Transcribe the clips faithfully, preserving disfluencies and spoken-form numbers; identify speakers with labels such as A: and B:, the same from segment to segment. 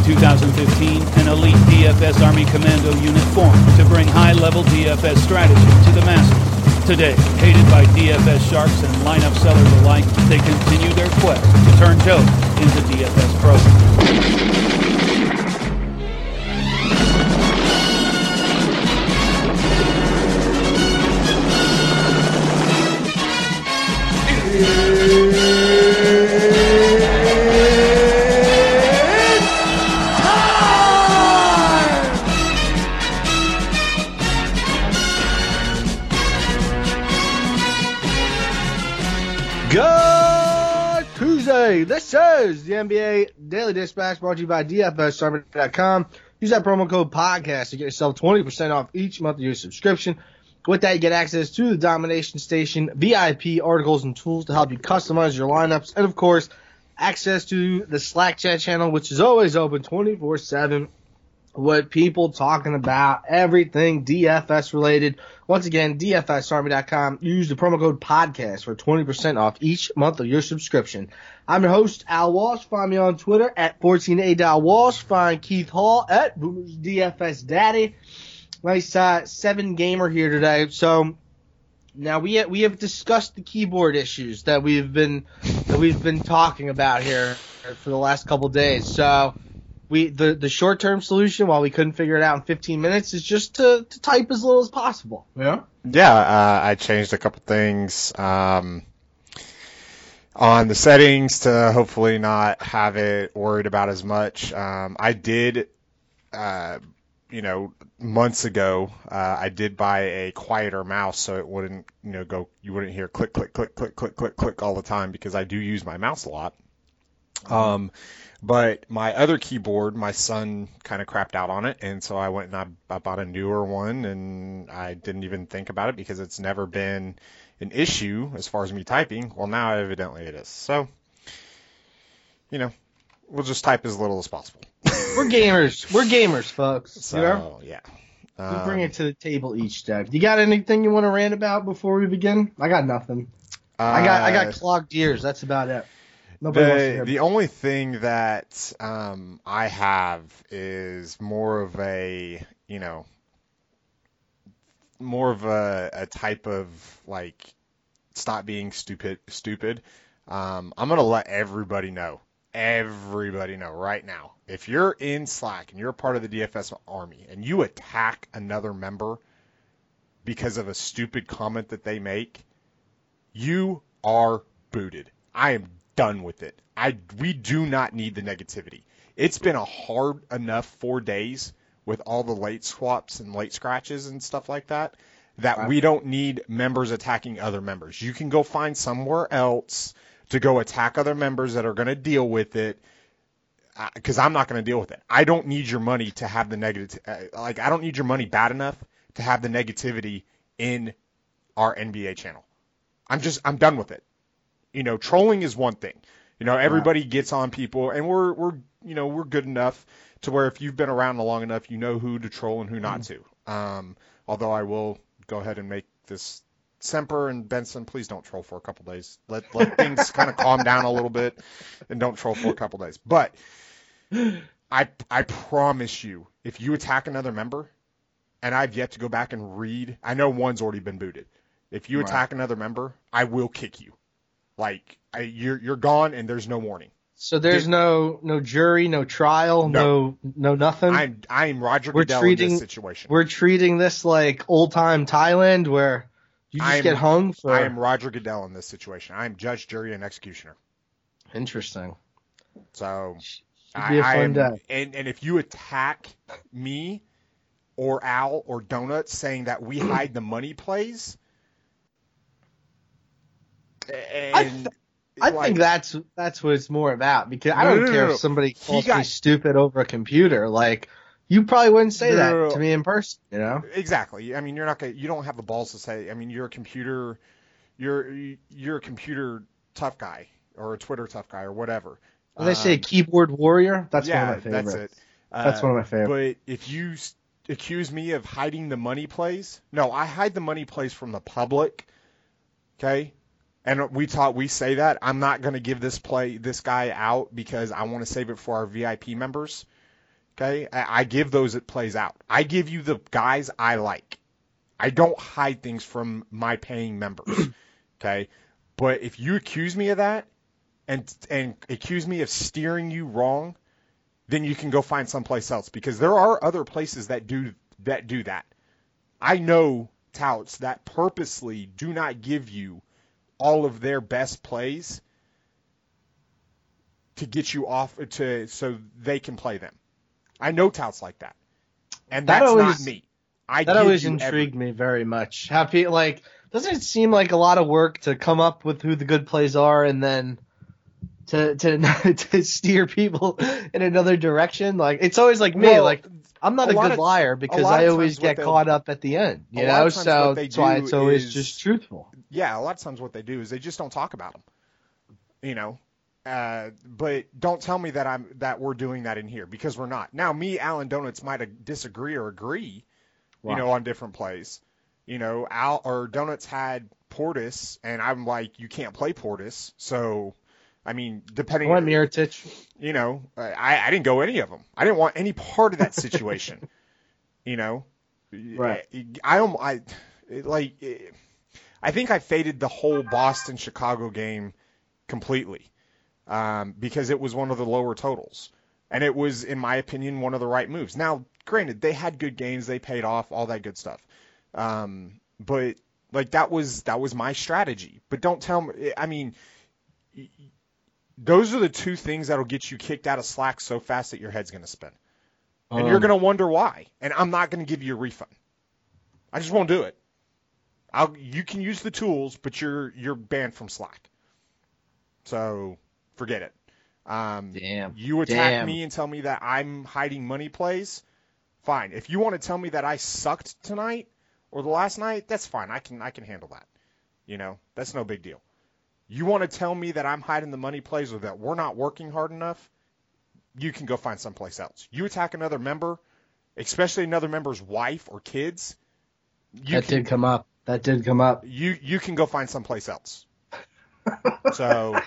A: two thousand fifteen, an elite D F S Army Commando unit formed to bring high-level D F S strategy to the masses. Today, hated by D F S sharks and lineup sellers alike, they continue their quest to turn Joe into D F S pros.
B: Good Tuesday. This is the N B A Daily Dispatch brought to you by D F S Army dot com. Use that promo code podcast to get yourself twenty percent off each month of your subscription. With that, you get access to the Domination Station, V I P articles and tools to help you customize your lineups, and of course, access to the Slack chat channel, which is always open twenty-four seven. What people talking about, everything D F S related. Once again, D F S Army dot com. Use the promo code podcast for twenty percent off each month of your subscription. I'm your host, Al Walsh. Find me on Twitter at fourteen A Walsh. Find Keith Hall at Boomer's D F S Daddy. Nice uh, seven gamer here today. So now we have, we have discussed the keyboard issues that we've been that we've been talking about here for the last couple days. So. We the, the short term solution, while we couldn't figure it out in fifteen minutes, is just to, to type as little as possible. Yeah.
C: Yeah, uh, I changed a couple things um, on the settings to hopefully not have it worried about as much. Um, I did, uh, you know, months ago, uh, I did buy a quieter mouse so it wouldn't, you know, go. You wouldn't hear click, click, click, click, click, click, click all the time because I do use my mouse a lot. Um. But my other keyboard, my son kind of crapped out on it, and so I went and I, I bought a newer one, and I didn't even think about it because it's never been an issue as far as me typing. Well, now evidently it is. So, you know, we'll just type as little as possible.
B: We're gamers. We're gamers, folks.
C: So,
B: you know?
C: yeah.
B: Um, we bring it to the table each day. You got anything you want to rant about before we begin? I got nothing. Uh, I got I got clogged ears. That's about it.
C: The, the only thing that um, I have is more of a, you know, more of a, a type of, like, stop being stupid. stupid. Um, I'm going to let everybody know, everybody know right now, if you're in Slack and you're a part of the D F S Army and you attack another member because of a stupid comment that they make, you are booted. I am done with it. I we do not need the negativity. It's been a hard enough four days with all the late swaps and late scratches and stuff like that that we don't need members attacking other members. You can go find somewhere else to go attack other members that are going to deal with it, because I'm not going to deal with it. I don't need your money to have the negative. Uh, like I don't need your money bad enough to have the negativity in our N B A channel. I'm just I'm done with it. You know, trolling is one thing. You know, everybody gets on people, and we're we're you know we're good enough to where if you've been around long enough, you know who to troll and who not to. Um, although I will go ahead and make this Semper and Benson, please don't troll for a couple days. Let let things kind of calm down a little bit, and don't troll for a couple days. But I I promise you, if you attack another member, and I've yet to go back and read, I know one's already been booted. If you attack another member, I will kick you. Like, I, you're you're gone, and there's no warning.
B: So there's Did, no no jury, no trial, no no, no nothing?
C: I'm I'm Roger we're Goodell treating, in this situation.
B: We're treating this like old-time Thailand where you just
C: I'm,
B: get hung for...
C: I am Roger Goodell in this situation. I am judge, jury, and executioner.
B: Interesting.
C: So,
B: Should be a fun
C: I am,
B: day.
C: And, and if you attack me or Al or Donuts saying that we hide the money plays... And
B: I, th- I like, think that's that's what it's more about, because I don't no, no, care no, if somebody calls got, me stupid over a computer. Like, you probably wouldn't say that to me in person, you know?
C: Exactly. I mean, you're not gonna, you don't have the balls to say. I mean, you're a computer, you're you're a computer tough guy or a Twitter tough guy or whatever.
B: When they um, say keyboard warrior, that's
C: yeah,
B: one of my favorites.
C: That's it. Uh,
B: that's one of my favorites.
C: But if you accuse me of hiding the money plays, no, I hide the money plays from the public. Okay. And we taught, we say that I'm not going to give this play, this guy out because I want to save it for our V I P members. Okay, I, I give those it plays out. I give you the guys I like. I don't hide things from my paying members. Okay, but if you accuse me of that and and accuse me of steering you wrong, then you can go find someplace else, because there are other places that do that do that. I know touts that purposely do not give you all of their best plays to get you off to so they can play them. I know touts like that, and
B: That
C: that's
B: always-
C: not me. I
B: That
C: give
B: always
C: you
B: intrigued
C: every-
B: me very much. How people like doesn't it seem like a lot of work to come up with who the good plays are and then to to to steer people in another direction? Like it's always like me.
C: Well,
B: like I'm not
C: a
B: a,
C: lot
B: good
C: of-
B: liar
C: a
B: because
C: lot
B: I
C: of
B: always
C: times what
B: get
C: they'll-
B: caught up at the end. You
C: a lot
B: know,
C: of times
B: so
C: what they
B: that's why
C: do
B: it's always
C: is-
B: just truthful.
C: Yeah, a lot of times what they do is they just don't talk about them. You know, uh, but don't tell me that I'm that we're doing that in here, because we're not. Now, me, Alan Donuts might disagree or agree,
B: Wow.
C: you know, on different plays. You know, Al or Donuts had Portis, and I'm like, you can't play Portis. So, I mean,
B: I
C: depending,
B: want Mirotic.
C: you know, I, I didn't go any of them. I didn't want any part of that situation. You know,
B: Right.
C: I, I, I like, I think I faded the whole Boston Chicago game completely, um, because it was one of the lower totals, and it was, in my opinion, one of the right moves. Now, granted, they had good games, they paid off, all that good stuff, um, but like that was that was my strategy. But don't tell me. I mean, those are the two things that'll get you kicked out of Slack so fast that your head's going to spin, and you're
B: Um,
C: going to wonder why. And I'm not going to give you a refund. I just won't do it. I'll, you can use the tools, but you're you're banned from Slack. So forget it. Um,
B: Damn.
C: You attack
B: Damn.
C: me and tell me that I'm hiding money plays. Fine. If you want to tell me that I sucked tonight or the last night, that's fine. I can I can handle that. You know, that's no big deal. You want to tell me that I'm hiding the money plays or that we're not working hard enough, you can go find someplace else. You attack another member, especially another member's wife or kids, you
B: That
C: can,
B: did come up. That did come up.
C: you you can go find someplace else. So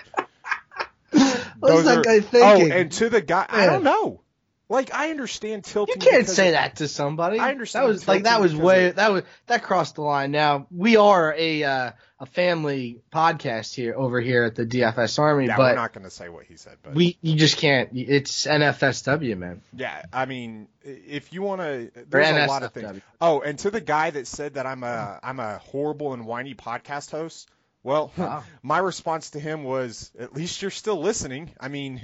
B: What's
C: those
B: that
C: are-
B: guy thinking?
C: Oh, and to the guy, I
B: Man.
C: don't know. Like, I understand tilting.
B: You can't
C: because
B: say
C: of-
B: that to somebody.
C: I understand
B: That was like that
C: tilting
B: was
C: because
B: way
C: of-
B: that was that crossed the line. Now we are a uh, a family podcast here over here at the D F S Army,
C: Yeah,
B: but
C: we're not going to say what he said, but
B: we you just can't. It's N F S W, man.
C: yeah, I mean, if you want to,
B: Or
C: there's
B: N
C: a
B: S F W.
C: lot of things. Oh, and to the guy that said that I'm a I'm a horrible and whiny podcast host, well,
B: Wow.
C: my response to him was, at least you're still listening. I mean,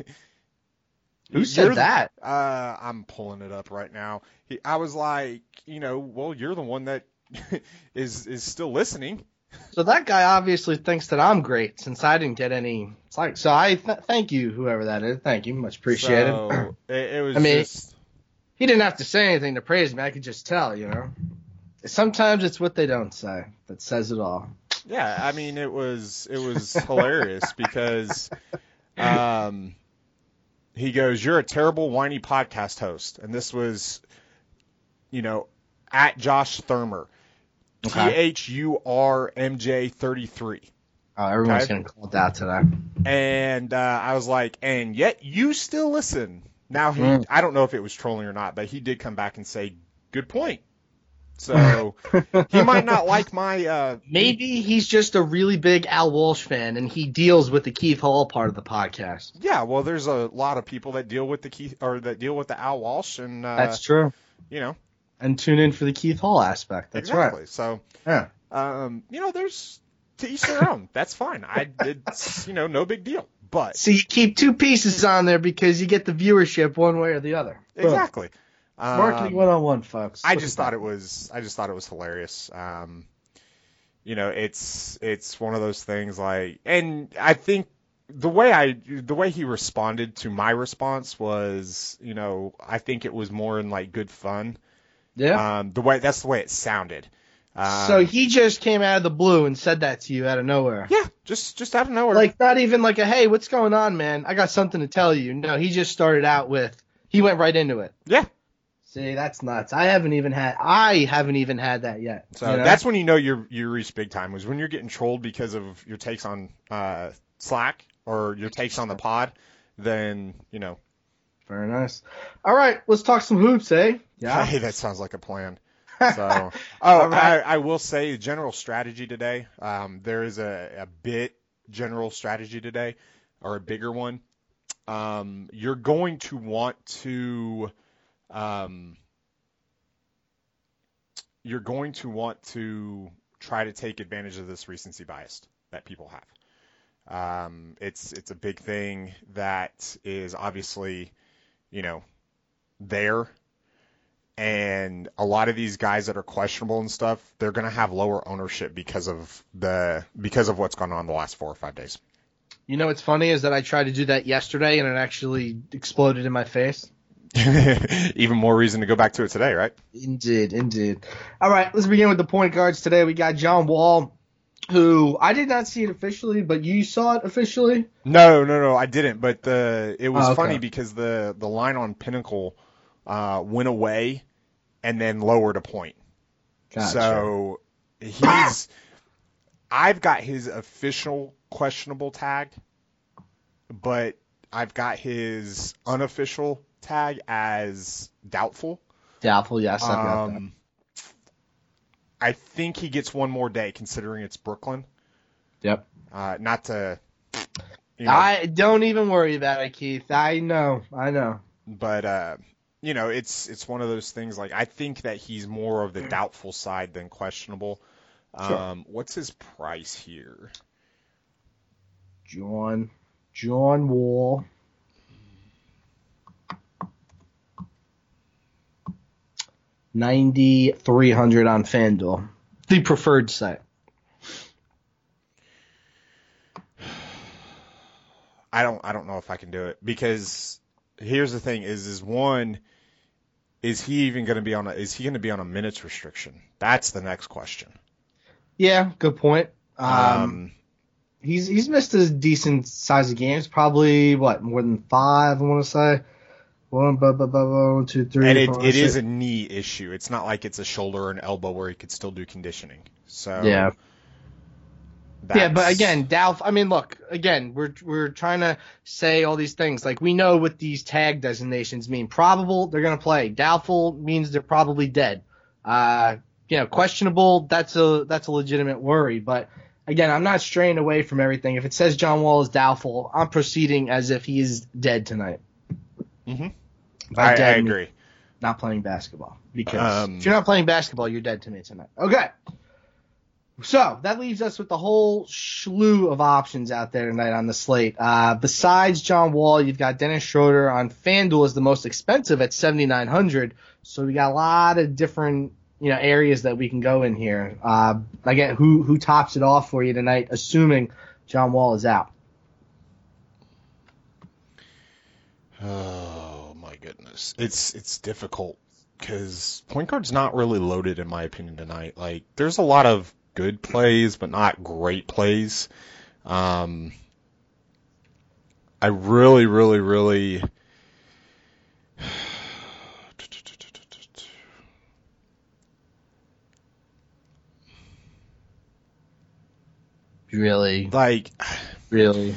B: Who
C: you're
B: said
C: the-
B: that?
C: Uh, I'm pulling it up right now. He, I was like, you know, well, you're the one that is is still listening.
B: So that guy obviously thinks that I'm great since I didn't get any. It's like so. I th- thank you, whoever that is. Thank you, much appreciated.
C: So, it, it was
B: I mean-
C: just.
B: He didn't have to say anything to praise me. I could just tell, you know. Sometimes it's what they don't say that says it all.
C: Yeah, I mean, it was it was hilarious because um, he goes, "You're a terrible, whiny podcast host," and this was, you know, at Josh Thurmer, T
B: Okay.
C: H U R M J thirty-three,
B: Oh, everyone's
C: Okay.
B: getting called out today.
C: and uh, I was like, "And yet you still listen." Now he,
B: Mm.
C: I don't know if it was trolling or not, but he did come back and say, "Good point." So he might not like my. Uh,
B: Maybe he's just a really big Al Walsh fan, and he deals with the Keith Hall part of the podcast.
C: Yeah, well, there's a lot of people that deal with the Keith or that deal with the Al Walsh, and uh,
B: That's true.
C: you know,
B: And tune in for the Keith Hall aspect. That's
C: exactly. So,
B: right. Yeah.
C: um, you know, there's to each their own. That's fine. I did, you know, no big deal. But
B: So you keep two pieces on there because you get the viewership one way or the other.
C: exactly, um,
B: Marketing one on one, folks.
C: I
B: Look
C: just
B: at
C: thought
B: that.
C: it was, I just thought it was hilarious. Um, you know, it's it's one of those things like, and I think the way I the way he responded to my response was, you know, I think it was more in like good fun.
B: Yeah.
C: Um, the way that's the way it sounded. Um,
B: so he just came out of the blue and said that to you out of nowhere.
C: yeah, just just out of nowhere.
B: Like not even like a hey, what's going on, man? I got something to tell you. No, he just started out with he went right into it.
C: yeah.
B: See, that's nuts. I haven't even had I haven't even had that yet.
C: So
B: you know?
C: that's when you know you're you reached big time, was when you're getting trolled because of your takes on uh, Slack or your takes on the pod. Then you know
B: Very nice. All right, let's talk some hoops, eh?
C: Yeah. Hey, that sounds like a plan. So, oh, right. I, I will say general strategy today. Um, there is a, a bit general strategy today, or a bigger one. Um, you're going to want to, um, you're going to want to try to take advantage of this recency bias that people have. Um, it's it's a big thing that is obviously, you know, there. And a lot of these guys that are questionable and stuff, they're going to have lower ownership because of the because of what's gone on the last four or five days.
B: You know what's funny is that I tried to do that yesterday and it actually exploded in my face.
C: Even more reason to go back to it today, right?
B: Indeed, indeed. All right, let's begin with the point guards today. We got John Wall, who I did not see it officially, but you saw it officially?
C: No, no, no, I didn't. But the it was
B: oh, okay.
C: funny because the, the line on Pinnacle uh, went away and then lowered a point.
B: Gotcha.
C: So he's I've got his official questionable tag, but I've got his unofficial tag as doubtful.
B: Doubtful, yes, I've got
C: um, that. I think he gets one more day considering it's Brooklyn.
B: Yep.
C: Uh, not to, you know,
B: I don't even worry about it, Keith. I know, I know.
C: But uh, you know, it's it's one of those things. Like I think that he's more of the doubtful side than questionable.
B: Sure.
C: Um, what's his price here?
B: John, John Wall. ninety-three hundred on FanDuel, the preferred site.
C: I don't I don't know if I can do it because here's the thing is is one is he even going to be on a is he going to be on a minutes restriction? That's the next question.
B: Yeah, good point. Um,
C: Um,
B: he's he's missed a decent size of games, probably what more than five. I want to say one, blah, blah, blah, blah, one, two, three.
C: and it
B: four,
C: it
B: six.
C: is a knee issue. It's not like it's a shoulder or an elbow where he could still do conditioning. So
B: Yeah. Yeah, but
C: that's-
B: again, Doubtful. I mean, look, again, we're we're trying to say all these things. Like we know what these tag designations mean. Probable, they're gonna play. Doubtful means they're probably dead. Uh, you know, questionable, that's a that's a legitimate worry. But again, I'm not straying away from everything. If it says John Wall is doubtful, I'm proceeding as if he is dead tonight.
C: Mhm.
B: By
C: I, I
B: dead, I mean
C: agree.
B: not playing basketball. Because
C: Um,
B: if you're not playing basketball, you're dead to me tonight. Okay. So that leaves us with the whole slew of options out there tonight on the slate. Uh, besides John Wall, you've got Dennis Schroeder on FanDuel is the most expensive at seventy-nine hundred. So we got a lot of different, you know, areas that we can go in here. Uh, again, who who tops it off for you tonight, assuming John Wall is out?
C: Oh my goodness, it's it's difficult because point guard's not really loaded in my opinion tonight. Like there's a lot of good plays, but not great plays. Um, I really, really, really.
B: Really,
C: Like,
B: really.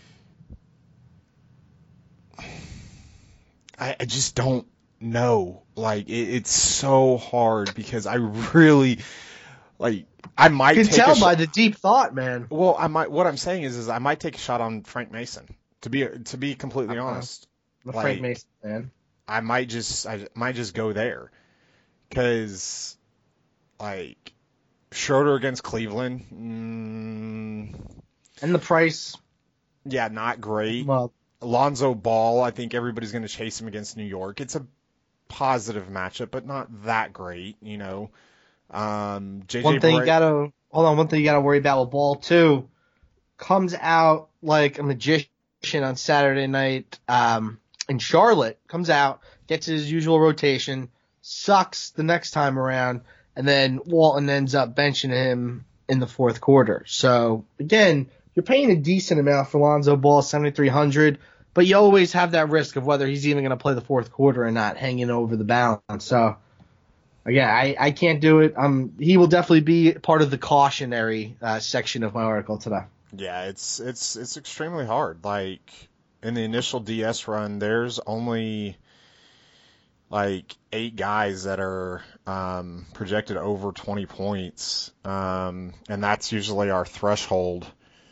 C: I, I just don't know. Like, it, it's so hard because I really, like, I might
B: You can
C: take
B: tell
C: a
B: by
C: sh-
B: the deep thought, man.
C: Well, I might. What I'm saying is, is I might take a shot on Frank Mason. To be to be completely
B: Uh-huh.
C: honest,
B: I'm a
C: like,
B: Frank Mason fan.
C: I might just I might just go there, because like Schroeder against Cleveland, mm,
B: And the price,
C: yeah, not great.
B: well,
C: Lonzo Ball, I think everybody's going to chase him against New York. It's a positive matchup, but not that great, you know. Um, J J
B: one thing you
C: Bray-
B: gotta hold on. One thing you gotta worry about with Ball too, comes out like a magician on Saturday night um, in Charlotte. Comes out, gets his usual rotation, sucks the next time around, and then Walton ends up benching him in the fourth quarter. So again, you're paying a decent amount for Lonzo Ball, seventy-three hundred, but you always have that risk of whether he's even going to play the fourth quarter or not, hanging over the balance. So. Again, I, I can't do it. Um, he will definitely be part of the cautionary uh, section of my article today.
C: Yeah, it's it's it's extremely hard. Like, in the initial D S run, there's only like eight guys that are um, projected over twenty points, um, and that's usually our threshold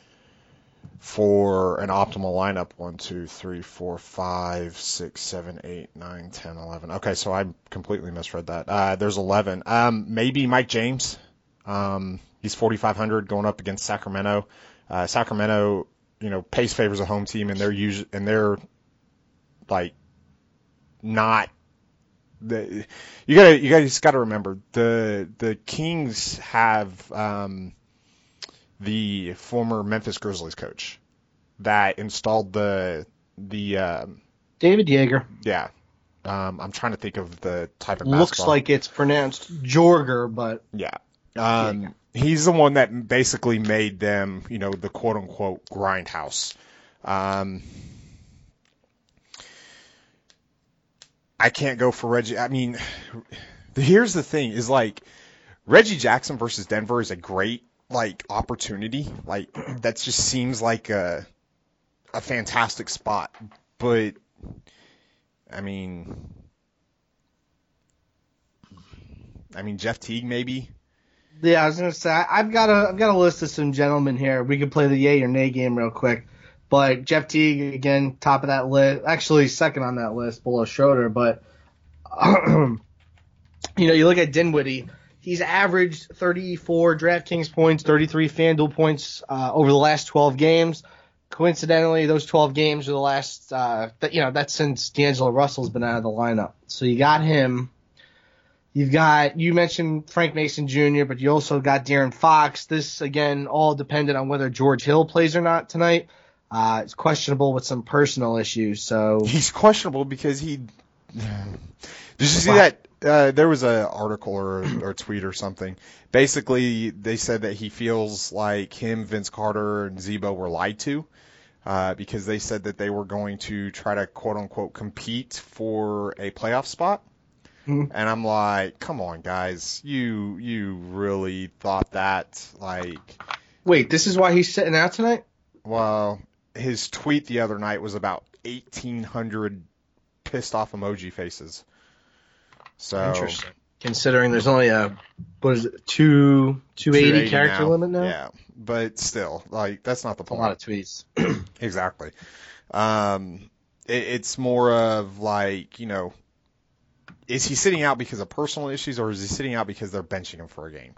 C: for an optimal lineup. One, two, three, four, five, six, seven, eight, nine, ten, eleven. Okay, so I completely misread that. Uh, there's eleven. Um, maybe Mike James. Um, he's forty-five hundred going up against Sacramento. Uh, Sacramento, you know, pace favors a home team, and they're usually and they're like not. The, you gotta you guys got to remember the the Kings have um, the former Memphis Grizzlies coach that installed the the um,
B: David Yeager.
C: Yeah, um, I'm trying to think of the type of
B: Looks
C: basketball.
B: like it's pronounced Jorger, but
C: yeah. Um, he's the one that basically made them, you know, the quote unquote grindhouse. Um, I can't go for Reggie. I mean, here's the thing: is like Reggie Jackson versus Denver is a great like opportunity. Like that just seems like a a fantastic spot. But I mean, I mean Jeff Teague maybe.
B: Yeah, I was gonna say I- I've got a I've got a list of some gentlemen here. We could play the yay or nay game real quick. But Jeff Teague again, top of that list. Actually, second on that list, below Schroeder. But you know, you look at Dinwiddie. He's averaged thirty-four DraftKings points, thirty-three FanDuel points uh, over the last twelve games. Coincidentally, those twelve games are the last. Uh, that you know, that's since D'Angelo Russell's been out of the lineup. So you got him. You've got, you mentioned Frank Mason Junior, but you also got De'Aaron Fox. This, again, all dependent on whether George Hill plays or not tonight. Uh, it's questionable with some personal issues, so.
C: He's questionable because he. Did you see that? Uh, there was an article or, or a tweet or something. Basically, they said that he feels like him, Vince Carter, and Zebo were lied to uh, because they said that they were going to try to, quote unquote, compete for a playoff spot. And I'm like, come on, guys, you you really thought that? Like,
B: wait, this is why he's sitting out tonight?
C: Well, his tweet the other night was about eighteen hundred pissed off emoji faces. So
B: interesting. Considering there's only a what is it, two two eighty character
C: now.
B: limit now?
C: Yeah, but still, like that's not the point.
B: A lot of tweets.
C: Exactly. Um, it, it's more of like, you know. Is he sitting out because of personal issues, or is he sitting out because they're benching him for a game?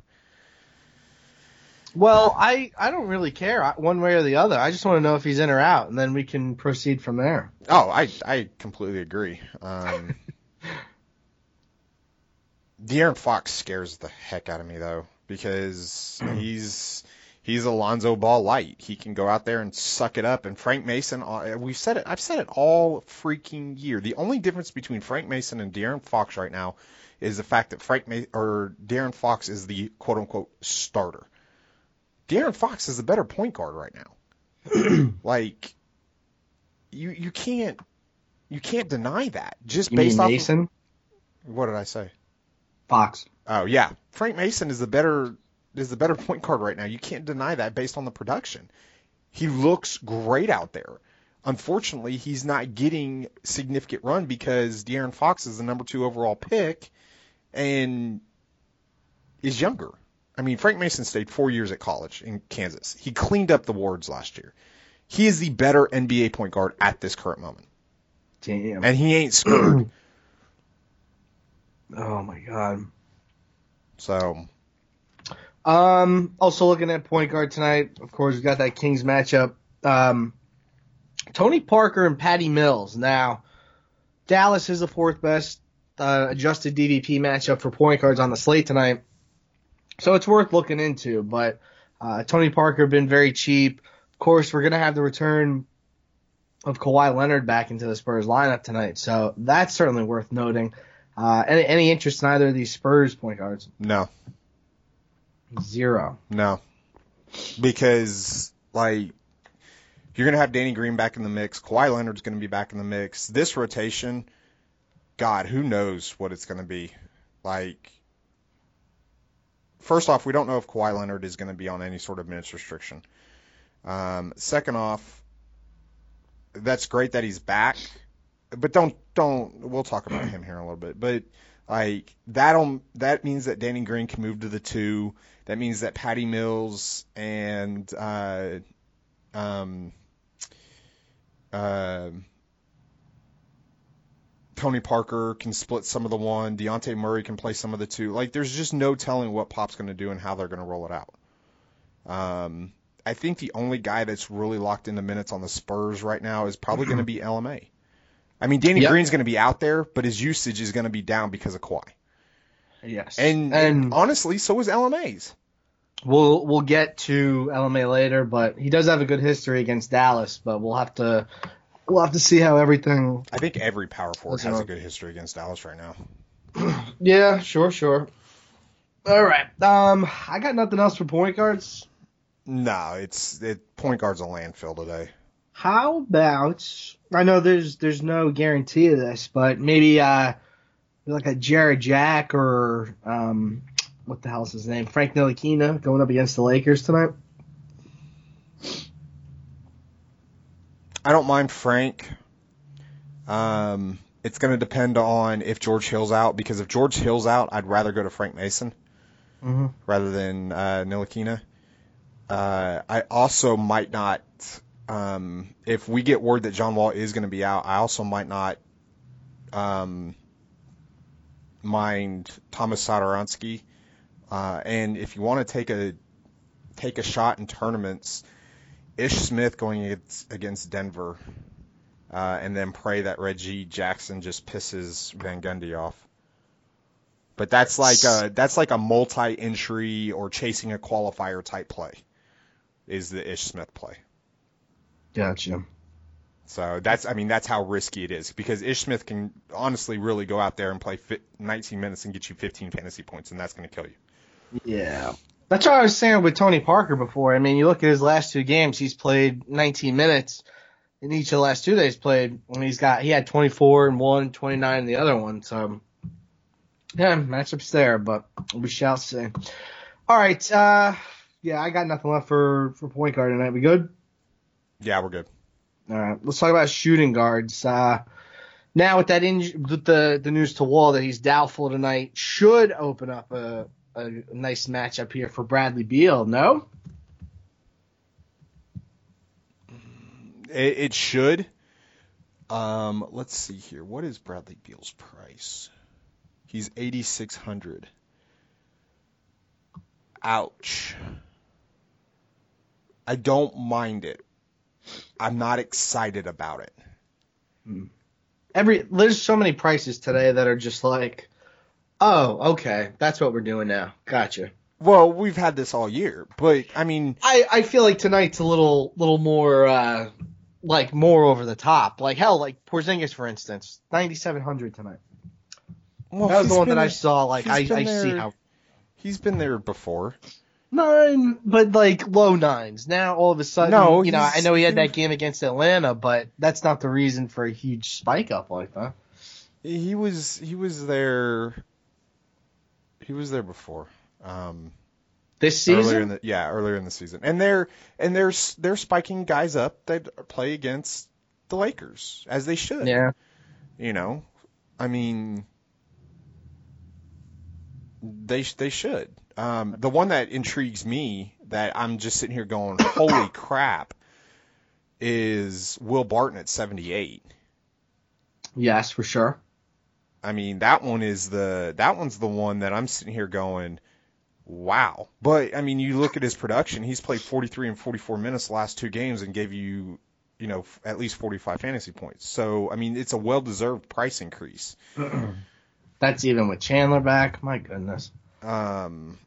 B: Well, I, I don't really care one way or the other. I just want to know if he's in or out, and then we can proceed from there.
C: Oh, I I completely agree. Um, De'Aaron Fox scares the heck out of me, though, because he's he's Alonzo Ball light. He can go out there and suck it up. And Frank Mason, we've said it. I've said it all freaking year. The only difference between Frank Mason and De'Aaron Fox right now is the fact that Frank Ma- or De'Aaron Fox is the quote unquote starter. De'Aaron Fox is the better point guard right now. Like you you can't you can't deny that just
B: you
C: based
B: mean
C: off
B: Mason?
C: Of, what did I say?
B: Fox.
C: Oh yeah, Frank Mason is the better. is the better point guard right now. You can't deny that based on the production. He looks great out there. Unfortunately, he's not getting significant run because De'Aaron Fox is the number two overall pick and is younger. I mean, Frank Mason stayed four years at college in Kansas. He cleaned up the wards last year. He is the better N B A point guard at this current moment.
B: Damn.
C: And he ain't scared.
B: Oh, my God.
C: So...
B: Um, also looking at point guard tonight, of course, we've got that Kings matchup. Um, Tony Parker and Patty Mills. Now, Dallas is the fourth best uh, adjusted D V P matchup for point guards on the slate tonight. So it's worth looking into, but uh, Tony Parker been very cheap. Of course, we're going to have the return of Kawhi Leonard back into the Spurs lineup tonight, so that's certainly worth noting. Uh, any, any interest in either of these Spurs point guards?
C: No.
B: Zero.
C: No. Because, like, you're going to have Danny Green back in the mix. Kawhi Leonard's going to be back in the mix. This rotation, God, who knows what it's going to be. Like, first off, we don't know if Kawhi Leonard is going to be on any sort of minutes restriction. Um, second off, that's great that he's back, but don't don't we'll talk about him here in a little bit. But like that'll that means that Danny Green can move to the two. That means that Patty Mills and uh, um, uh, Tony Parker can split some of the one. Deontay Murray can play some of the two. Like, there's just no telling what Pop's going to do and how they're going to roll it out. Um, I think the only guy that's really locked into minutes on the Spurs right now is probably going to be L M A. I mean, Danny
B: Yep.
C: Green's going to be out there, but his usage is going to be down because of Kawhi.
B: Yes.
C: And,
B: and
C: and honestly, so is L M A's.
B: We'll we'll get to L M A later, but he does have a good history against Dallas. But we'll have to we'll have to see how everything.
C: I think every power forward
B: Listen
C: has a
B: up.
C: good history against Dallas right now.
B: Yeah, sure, sure. All right. Um, I got nothing else for point guards.
C: No, it's it, point guard's a landfill today.
B: How about? I know there's there's no guarantee of this, but maybe uh, like a Jared Jack or um, what the hell's his name? Frank Ntilikina going up against the Lakers tonight.
C: I don't mind Frank. Um, it's going to depend on if George Hill's out, because if George Hill's out, I'd rather go to Frank Mason
B: Mm-hmm.
C: rather than uh, Ntilikina. Uh, I also might not, um, if we get word that John Wall is going to be out, I also might not um, mind Thomas Satoransky. Uh, and if you want to take a take a shot in tournaments, Ish Smith going against, against Denver, uh, and then pray that Reggie Jackson just pisses Van Gundy off. But that's like a, that's like a multi-entry or chasing a qualifier type play, is the Ish Smith play.
B: Gotcha.
C: So that's, I mean, that's how risky it is, because Ish Smith can honestly really go out there and play nineteen minutes and get you fifteen fantasy points, and that's going to kill you.
B: Yeah. That's what I was saying with Tony Parker before. I mean, you look at his last two games, he's played nineteen minutes in each of the last two days played. And he's got, he had twenty-four in one, twenty-nine in the other one. So, yeah, matchups there, but we shall see. All right. Uh, yeah, I got nothing left for, for point guard tonight. We good?
C: Yeah, we're good.
B: All right. Let's talk about shooting guards. Uh, now with that inj- with the, the news to Wall that he's doubtful tonight, should open up a, a nice matchup here for Bradley Beal, no?
C: It, it should. Um, let's see here. What is Bradley Beal's price? He's eighty-six hundred. Ouch. I don't mind it. I'm not excited about it.
B: Every there's so many prices today that are just like, oh, okay, that's what we're doing now. Gotcha.
C: Well, we've had this all year, but I mean,
B: I, I feel like tonight's a little little more uh, like more over the top. Like hell, like Porzingis for instance, ninety-seven hundred tonight.
C: well,
B: That was the
C: he's
B: one that
C: been-
B: I saw. Like I,
C: he's been
B: I see
C: there-
B: how
C: He's been there before.
B: nine, but like low nines. Now all of a sudden,
C: No,
B: you know,
C: he's-
B: I know he had
C: he-
B: that game against Atlanta, but that's not the reason for a huge spike up like that.
C: He was he was there. He was there before. Um,
B: This
C: Earlier
B: season,
C: in the, yeah, earlier in the season, and they're and they're s- they're spiking guys up that play against the Lakers, as they should.
B: yeah.
C: You know, I mean, they sh- they should. Um, the one that intrigues me, that I'm just sitting here going, holy crap, is Will Barton at seventy-eight.
B: Yes, for sure.
C: I mean, that one is the that one's the one that I'm sitting here going, wow. But I mean, you look at his production; he's played forty-three and forty-four minutes the last two games and gave you, you know, f- at least forty-five fantasy points. So I mean, it's a well-deserved price increase.
B: That's even with Chandler back. My goodness.
C: Um,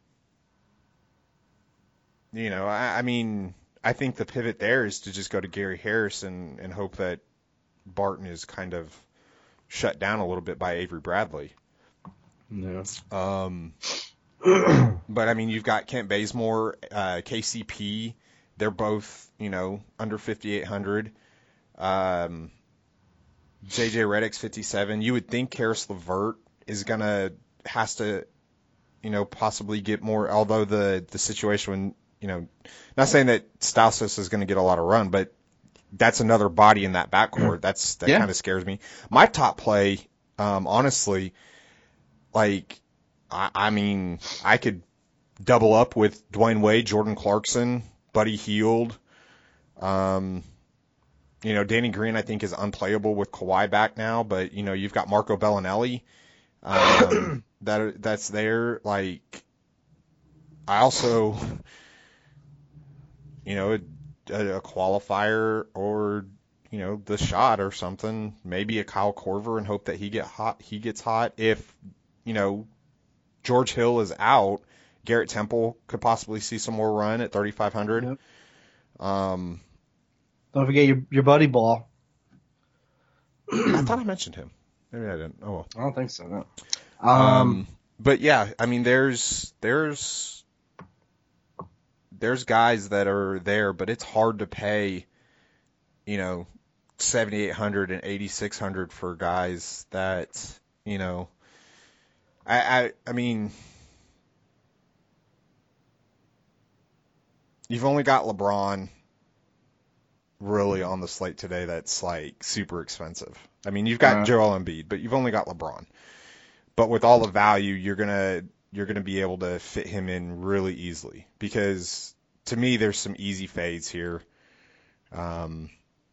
C: you know, I, I mean, I think the pivot there is to just go to Gary Harris and, and hope that Barton is kind of shut down a little bit by Avery Bradley.
B: Yeah.
C: Um, but I mean, you've got Kent Bazemore, uh, K C P. They're both, you know, under fifty-eight hundred. Um, J J Redick's fifty-seven. You would think Karis LeVert is gonna has to, you know, possibly get more. Although the the situation when, you know, not saying that Stauskas is going to get a lot of run, but that's another body in that backcourt. That's that
B: Yeah.
C: kind of scares me. My top play, um, honestly, like I, I mean, I could double up with Dwayne Wade, Jordan Clarkson, Buddy Hield. Um, you know, Danny Green I think is unplayable with Kawhi back now, but you know you've got Marco Bellinelli um, that that's there. Like I also, you know, a, a qualifier or you know the shot or something, maybe a Kyle Korver and hope that he get hot. He gets hot if you know George Hill is out. Garrett Temple could possibly see some more run at thirty-five hundred.
B: Yep.
C: Um,
B: Don't forget your your buddy Ball.
C: I thought I mentioned him. Maybe I didn't. Oh, well.
B: I don't think so. No.
C: Um,
B: Um,
C: but yeah, I mean, there's there's there's guys that are there, but it's hard to pay, you know, seventy-eight hundred and eighty-six hundred for guys that, you know, I I, I mean, you've only got LeBron really on the slate today that's like super expensive. I mean, you've got
B: Uh,
C: Joel Embiid, but you've only got LeBron. But with all the value, you're gonna you're gonna be able to fit him in really easily because to me, there's some easy fades here. Um,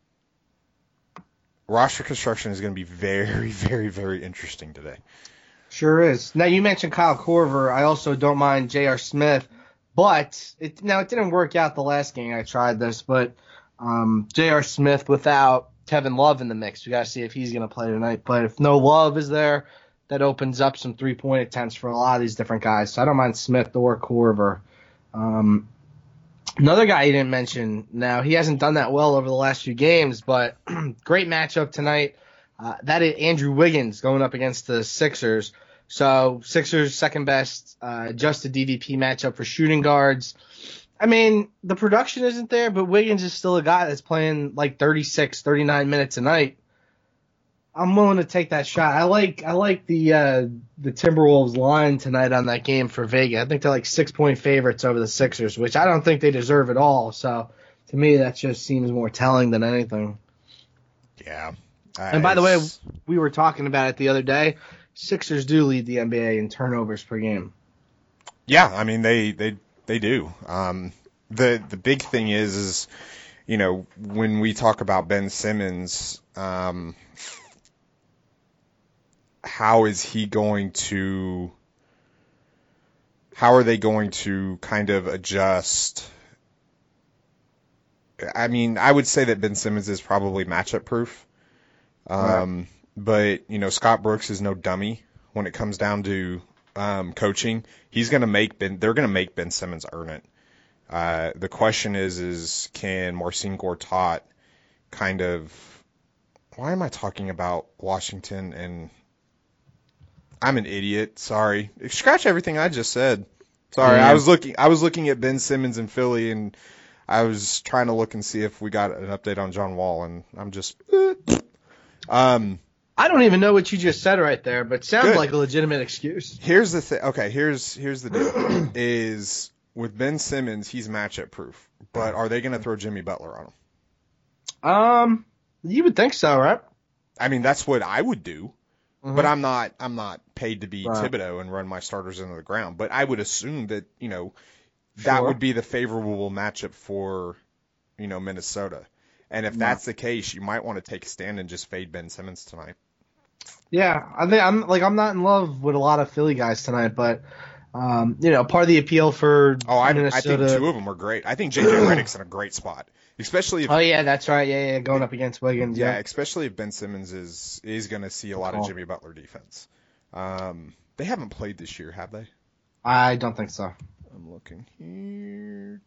C: roster construction is going to be very, very, very interesting today.
B: Sure is. Now, you mentioned Kyle Korver. I also don't mind J R. Smith, but it, now it didn't work out the last game I tried this, but um, J R. Smith without Kevin Love in the mix. We got to see if he's going to play tonight. But if no Love is there, that opens up some three-point attempts for a lot of these different guys. So I don't mind Smith or Korver. Um, another guy you didn't mention. Now, he hasn't done that well over the last few games, but great matchup tonight. Uh, that is Andrew Wiggins going up against the Sixers. So Sixers second best uh, adjusted D V P matchup for shooting guards. I mean, the production isn't there, but Wiggins is still a guy that's playing like thirty-six, thirty-nine minutes a night. I'm willing to take that shot. I like I like the uh, the Timberwolves line tonight on that game for Vegas. I think they're like six point favorites over the Sixers, which I don't think they deserve at all. So to me, that just seems more telling than anything.
C: Yeah.
B: And by the way, we were talking about it the other day. Sixers do lead the N B A in turnovers per game.
C: Yeah, I mean they they they do. Um, the the big thing is is you know when we talk about Ben Simmons, um, how is he going to? How are they going to kind of adjust? I mean, I would say that Ben Simmons is probably matchup proof. Um, right. But, you know, Scott Brooks is no dummy when it comes down to um, coaching. He's going to make Ben, they're going to make Ben Simmons earn it. Uh, the question is, is can Marcin Gortat kind of, why am I talking about Washington and I'm an idiot. Sorry. Scratch everything I just said. Sorry. Yeah. I was looking, I was looking at Ben Simmons in Philly and I was trying to look and see if we got an update on John Wall and I'm just, eh. Um,
B: I don't even know what you just said right there, but sounds
C: good.
B: like a legitimate excuse.
C: Here's the thing. Okay, here's here's the deal. Is with Ben Simmons, he's matchup proof, but are they going to throw Jimmy Butler on him?
B: Um, you would think so, right?
C: I mean, that's what I would do, mm-hmm. but I'm not. I'm not paid to be
B: right.
C: Thibodeau and run my starters into the ground. But I would assume that you know that
B: sure.
C: would be the favorable matchup for you know Minnesota. And if yeah. that's the case, you might want to take a stand and just fade Ben Simmons tonight.
B: Yeah, I think I'm like I'm not in love with a lot of Philly guys tonight, but um, you know, part of the appeal for
C: oh, I,
B: Minnesota.
C: I think two of them are great. I think J J Redick's in a great spot, especially if.
B: Oh yeah, that's right. Yeah, yeah, going up against Wiggins.
C: Yeah,
B: yeah.
C: especially if Ben Simmons is is going to see a lot cool. of Jimmy Butler defense. Um, they haven't played this year, have they?
B: I don't think so.
C: I'm looking here.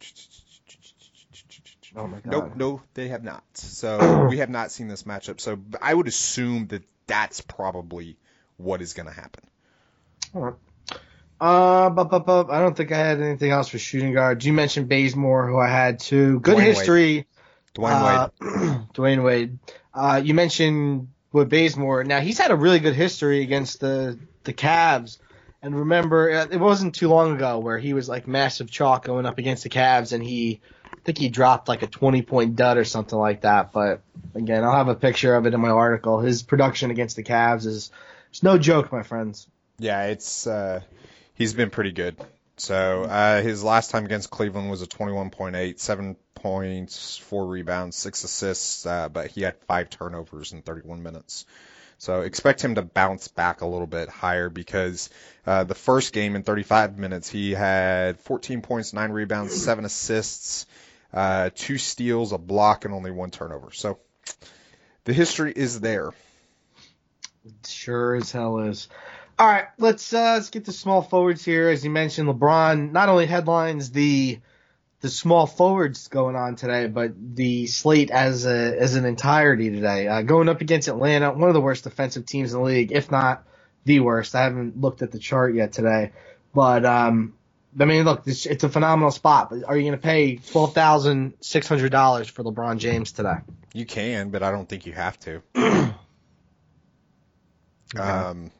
B: Oh my God.
C: Nope, no, they have not. So we have not seen this matchup. So I would assume that that's probably what is going to happen.
B: All right. Uh, but, but, but I don't think I had anything else for shooting guards. You mentioned Bazemore, who I had too. Good
C: Dwayne
B: history.
C: Wade. Dwayne
B: uh,
C: Wade.
B: Dwayne Wade. Uh, you mentioned with Bazemore. Now he's had a really good history against the the Cavs. And remember, it wasn't too long ago where he was like massive chalk going up against the Cavs, and he I think he dropped like a twenty-point dud or something like that. But, again, I'll have a picture of it in my article. His production against the Cavs is it's no joke, my friends.
C: Yeah, it's uh, he's been pretty good. So uh, his last time against Cleveland was a twenty-one point eight, seven points, four rebounds, six assists, uh, but he had five turnovers in thirty-one minutes. So expect him to bounce back a little bit higher because uh, the first game in thirty-five minutes he had fourteen points, nine rebounds, seven assists, uh, two steals, a block, and only one turnover. So the history is there.
B: It sure as hell is. All right, let's uh, let's get to small forwards here. As you mentioned, LeBron not only headlines the the small forwards going on today, but the slate as a as an entirety today. Uh, going up against Atlanta, one of the worst defensive teams in the league, if not the worst. I haven't looked at the chart yet today, but um, I mean, look, it's, it's a phenomenal spot. But are you going to pay twelve thousand six hundred dollars for LeBron James today?
C: You can, but I don't think you have to.
B: Okay.
C: Um.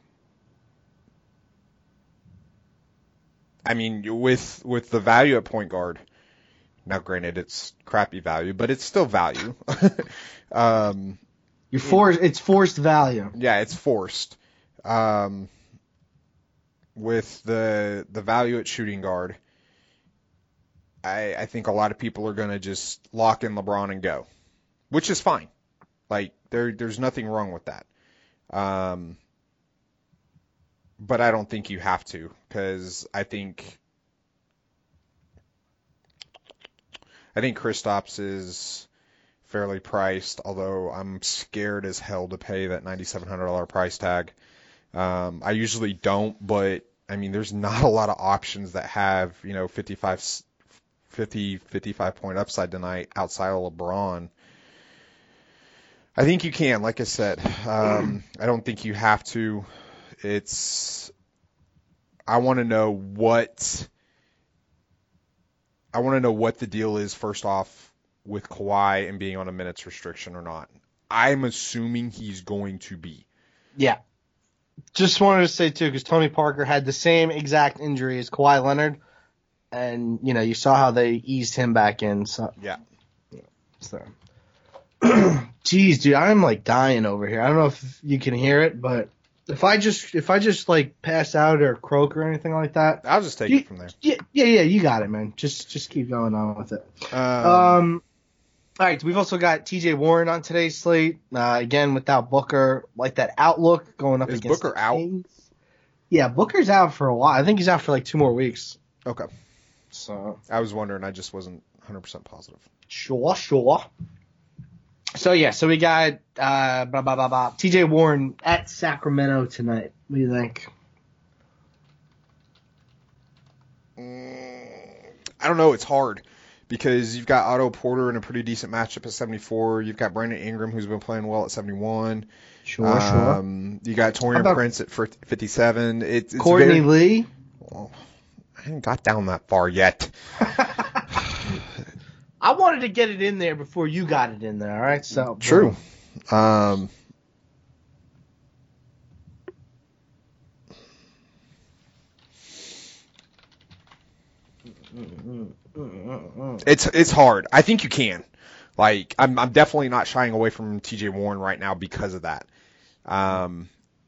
C: I mean, with with the value at point guard, now granted it's crappy value, but it's still value. um,
B: You're forced. It's forced value.
C: yeah, it's forced. Um, with the the value at shooting guard, I I think a lot of people are going to just lock in LeBron and go, which is fine. Like there there's nothing wrong with that. Um, but I don't think you have to, because I think I think Kristaps is fairly priced, although I'm scared as hell to pay that ninety-seven hundred dollars price tag. Um, I usually don't, but I mean, there's not a lot of options that have, you know, fifty-five, fifty, fifty-five point upside tonight outside of LeBron. I think you can, like I said. Um, I don't think you have to. It's, I want to know what, I want to know what the deal is first off with Kawhi and being on a minutes restriction or not. I'm assuming he's going to be.
B: Yeah. Just wanted to say, too, because Tony Parker had the same exact injury as Kawhi Leonard, and, you know, you saw how they eased him back in. So.
C: Yeah.
B: So. Jeez, dude, I'm, like, dying over here. I don't know if you can hear it, but if I just, if I just, like, pass out or croak or anything like that.
C: I'll just take
B: you,
C: it from there.
B: Yeah, yeah, yeah, you got it, man. Just, just keep going on with it.
C: Um,
B: Um. All right, we've also got T J Warren on today's slate. Uh, again, without Booker, like that outlook going up
C: Is
B: against
C: Booker
B: the
C: out?
B: Kings. Yeah, Booker's out for a while. I think he's out for like two more weeks.
C: okay.
B: So
C: I was wondering. I just wasn't one hundred percent positive.
B: sure, sure. So yeah, so we got uh, blah, blah, blah, blah. T J Warren at Sacramento tonight. What do you think?
C: I don't know. It's hard because you've got Otto Porter in a pretty decent matchup at seventy-four. You've got Brandon Ingram, who's been playing well at seventy-one.
B: Sure,
C: um, sure. You got Taurean
B: about
C: Prince at fifty-seven. It, it's
B: Courtney
C: very,
B: Lee.
C: Well, I haven't got down that far yet.
B: I wanted to get it in there before you got it in there. All right, so
C: True. Um, it's it's hard. I think you can. Like I'm I'm definitely not shying away from T J Warren right now because of that. Um,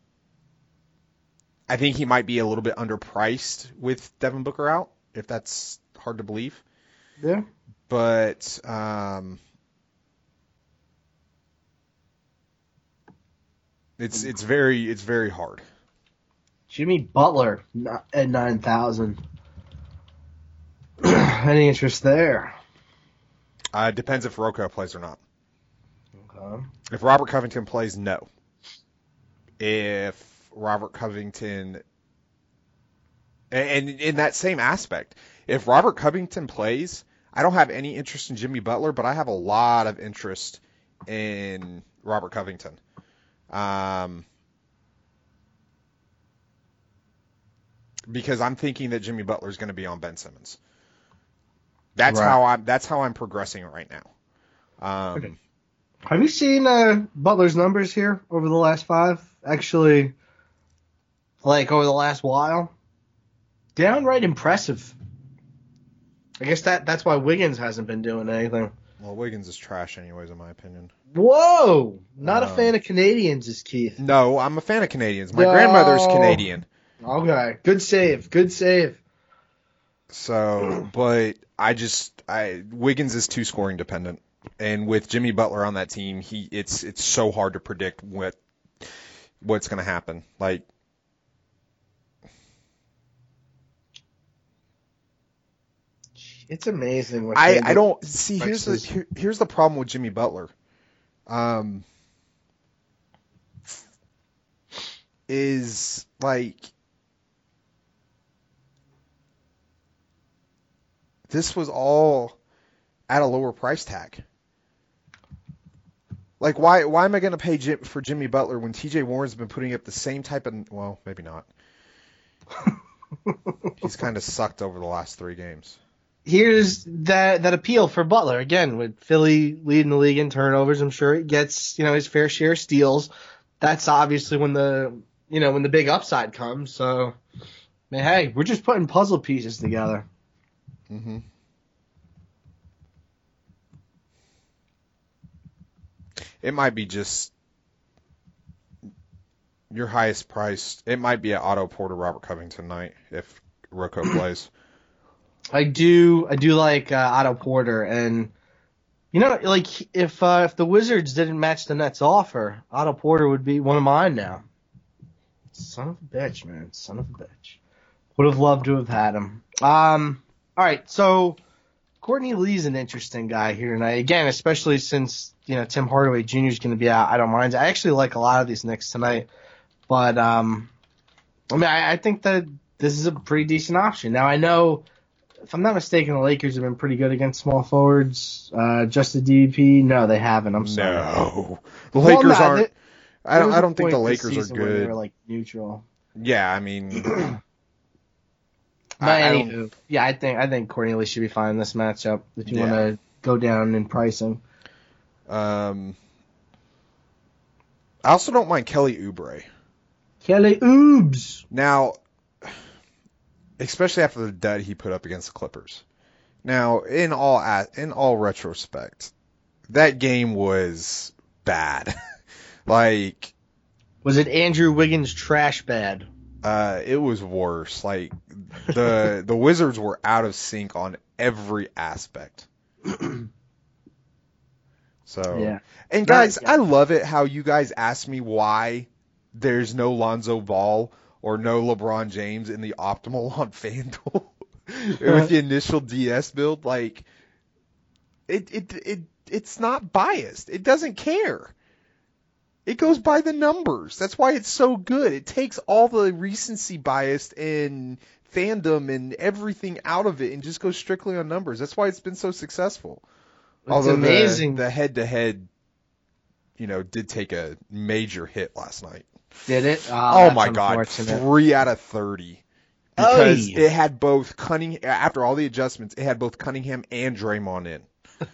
C: I think he might be a little bit underpriced with Devin Booker out, if that's hard to believe.
B: Yeah.
C: But um, it's it's very it's very hard.
B: Jimmy Butler at nine thousand. Any interest there?
C: Uh, it depends if Rocco plays or not.
B: Okay.
C: If Robert Covington plays, no. If Robert Covington, and in that same aspect, if Robert Covington plays, I don't have any interest in Jimmy Butler, but I have a lot of interest in Robert Covington. Um, because I'm thinking that Jimmy Butler is going to be on Ben Simmons. That's
B: Right.
C: how I'm. That's how I'm progressing right now. Um,
B: Okay. Have you seen uh, Butler's numbers here over the last five? Actually, like over the last while, downright impressive. I guess that that's why Wiggins hasn't been doing anything.
C: Well, Wiggins is trash anyways, in my opinion.
B: Whoa! Not
C: Um,
B: a fan of Canadians, is Keith.
C: No, I'm a fan of Canadians. My
B: No.
C: grandmother's Canadian.
B: Okay, good save, good save.
C: So, but I just, I Wiggins is too scoring dependent, and with Jimmy Butler on that team, he it's it's so hard to predict what what's going to happen. Like,
B: It's amazing. What
C: I
B: they
C: I
B: do.
C: don't see. Here's the
B: Texas.
C: here, here's the problem with Jimmy Butler. Um, is like this was all at a lower price tag. Like, why why am I going to pay Jim, for Jimmy Butler when T J Warren's been putting up the same type of, well, maybe not. He's kind of sucked over the last three games.
B: Here's that that appeal for Butler again with Philly leading the league in turnovers. I'm sure he gets you know his fair share of steals. That's obviously when the you know when the big upside comes. So, I mean, hey, we're just putting puzzle pieces together.
C: Mm-hmm. It might be just your highest price. It might be an Otto Porter, Robert Covington night if Rocco plays.
B: I do I do like uh, Otto Porter, and you know like if uh, if the Wizards didn't match the Nets offer, Otto Porter would be one of mine now. Son of a bitch, man, son of a bitch. Would have loved to have had him. Um, all right, so Courtney Lee's an interesting guy here tonight. Again, especially since you know Tim Hardaway Junior is going to be out. I don't mind. I actually like a lot of these Knicks tonight, but um, I mean I, I think that this is a pretty decent option. Now I know. If I'm not mistaken, the Lakers have been pretty good against small forwards. Uh, just the D P? No, they haven't. I'm sorry.
C: No, the
B: Well,
C: Lakers
B: no,
C: aren't.
B: there-
C: I don't.
B: there was
C: I
B: a
C: don't think the
B: point this
C: Lakers are
B: season where They
C: good.
B: were like neutral.
C: Yeah, I mean,
B: But
C: I, I don't.
B: anywho, yeah, I think I think Courtney Lee should be fine in this matchup if you
C: Yeah.
B: want to go down in pricing.
C: Um, I also don't mind Kelly Oubre.
B: Kelly Oobs.
C: Now, especially after the dud he put up against the Clippers. Now, in all in all retrospect, that game was bad. Like,
B: Was it Andrew Wiggins trash bad?
C: uh, it was worse. Like, the the Wizards were out of sync on every aspect. So,
B: Yeah.
C: and
B: Not-
C: guys,
B: yeah.
C: I love it how you guys ask me why there's no Lonzo Ball or no LeBron James in the optimal on FanDuel with the initial D S build. Like, it, it, it, it's not biased. It doesn't care. It goes by the numbers. That's why it's so good. It takes all the recency bias and fandom and everything out of it and just goes strictly on numbers. That's why it's been so successful.
B: It's
C: Although the-
B: amazing.
C: the head-to-head, you know, did take a major hit last night.
B: Did it?
C: Oh,
B: that's
C: my God,
B: unfortunate.
C: three out of thirty. Because
B: Oy.
C: it had both Cunningham, after all the adjustments, it had both Cunningham and Draymond in.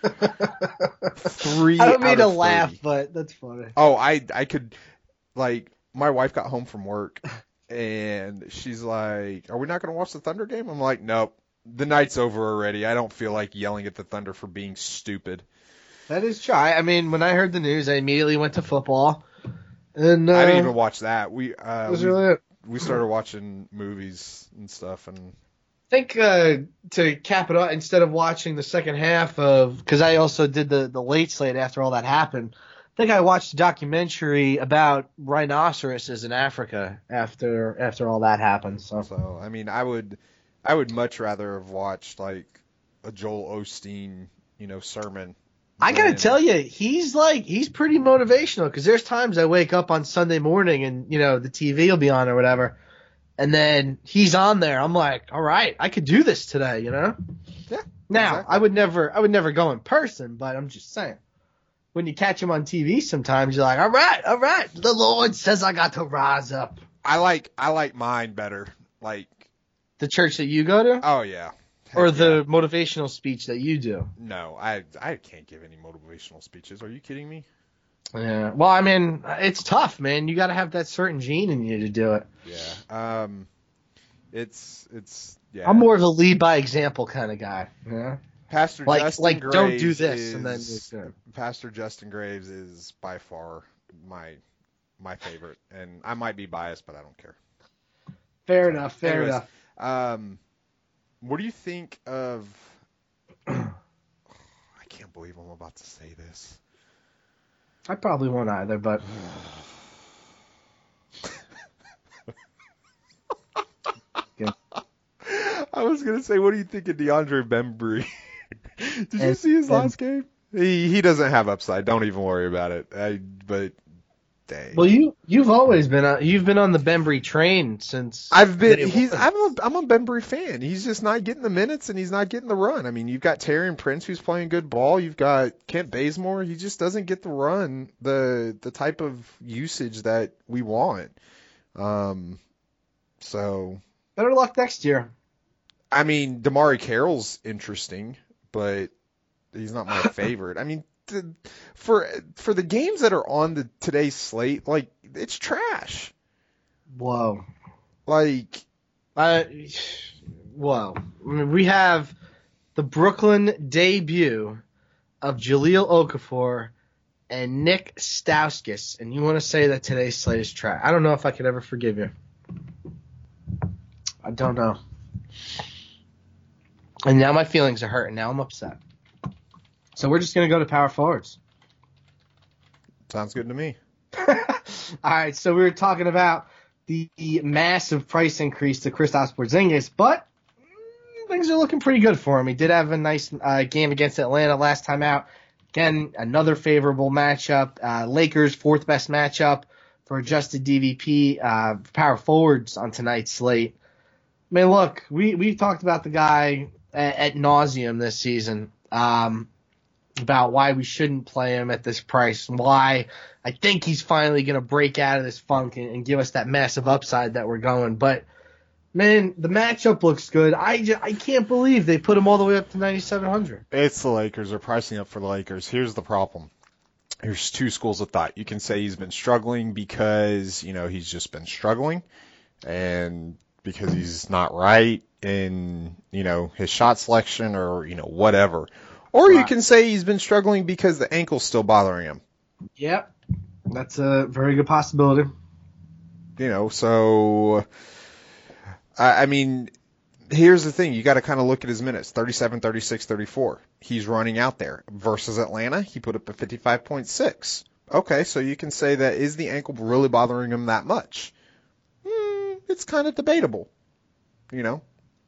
C: Three
B: I don't mean
C: out
B: to
C: of
B: laugh,
C: thirty.
B: but that's funny.
C: Oh, I I could, like, my wife got home from work, and she's like, are we not going to watch the Thunder game? I'm like, nope. The night's over already. I don't feel like yelling at the Thunder for being stupid.
B: That is true. I I mean, when I heard the news, I immediately went to football. And uh,
C: I didn't even watch that. We uh,
B: that was
C: we,
B: really it.
C: we started watching movies and stuff, and
B: I think uh, to cap it off, instead of watching the second half of, because I also did the, the late slate after all that happened, I think I watched a documentary about rhinoceroses in Africa after after all that happened. So
C: so I mean, I would I would much rather have watched like a Joel Osteen, you know, sermon.
B: I gotta
C: than-
B: tell you, he's like he's pretty motivational because there's times I wake up on Sunday morning and you know the T V will be on or whatever, and then he's on there. I'm like, all right, I could do this today, you know.
C: Yeah.
B: Now
C: exactly.
B: I would never I would never go in person, but I'm just saying. When you catch him on T V, sometimes you're like, all right, all right, the Lord says I got to rise up.
C: I like I like mine better. Like,
B: The church that you go to,
C: oh yeah. Heck
B: or
C: yeah.
B: the motivational speech that you do.
C: No, I I can't give any motivational speeches. Are you kidding me?
B: Yeah. Well, I mean, it's tough, man. You got to have that certain gene in you to do it.
C: Yeah. Um. It's it's yeah.
B: I'm more of a lead by example kind of guy. Yeah.
C: Pastor
B: Like
C: Justin
B: like
C: Graves
B: don't do this
C: is,
B: and then it's good.
C: Pastor Justin Graves is by far my my favorite, and I might be biased, but I don't care.
B: Fair enough. Fair
C: Anyways,
B: enough.
C: Um, what do you think of? I can't believe I'm about to say this.
B: I probably won't either, but
C: I was gonna say, what do you think of DeAndre Bembry? Did you
B: And-
C: see his
B: and-
C: last game? He he doesn't have upside. Don't even worry about it. I, but dang.
B: well, you you've always been on you've been on the Bembry train since
C: I've been
B: day
C: he's
B: one.
C: I'm a I'm a Bembry fan. He's just not getting the minutes and he's not getting the run. I mean, you've got Tarion Prince who's playing good ball. You've got Kent Bazemore. He just doesn't get the run, the the type of usage that we want. Um, so
B: Better luck next year.
C: I mean, Damari Carroll's interesting, but he's not my favorite. I mean, th- for for the games that are on the today's slate, like it's trash.
B: Whoa.
C: Like
B: Uh, whoa. I mean, we have the Brooklyn debut of Jahlil Okafor and Nick Stauskas, and you want to say that today's slate is trash. I don't know if I could ever forgive you. I don't know. And now my feelings are hurt, and now I'm upset. So we're just going to go to power forwards.
C: sounds good to me.
B: All right, so we were talking about the massive price increase to Kristaps Porzingis, but mm, things are looking pretty good for him. He did have a nice uh, game against Atlanta last time out. Again, another favorable matchup. Uh, Lakers, fourth best matchup for adjusted D V P, uh, power forwards on tonight's slate. I mean, look, we, we talked about the guy at, at nauseum this season, um, about why we shouldn't play him at this price and why I think he's finally going to break out of this funk and, and give us that massive upside that we're going. But, man, the matchup looks good. I, just, I can't believe they put him all the way up to ninety-seven hundred.
C: It's the Lakers. They're pricing up for the Lakers. Here's the problem. There's two schools of thought. You can say he's been struggling because, you know, he's just been struggling and because he's not right in, you know, his shot selection or, you know, whatever. Or you
B: Right.
C: can say he's been struggling because the ankle's still bothering him.
B: Yep, that's a very good possibility.
C: You know, so, I, I mean, here's the thing. You got to kind of look at his minutes, thirty-seven, thirty-six, thirty-four. He's running out there. Versus Atlanta, he put up a fifty-five point six. Okay, so you can say that is the ankle really bothering him that much? Hmm, it's kind of debatable. You know,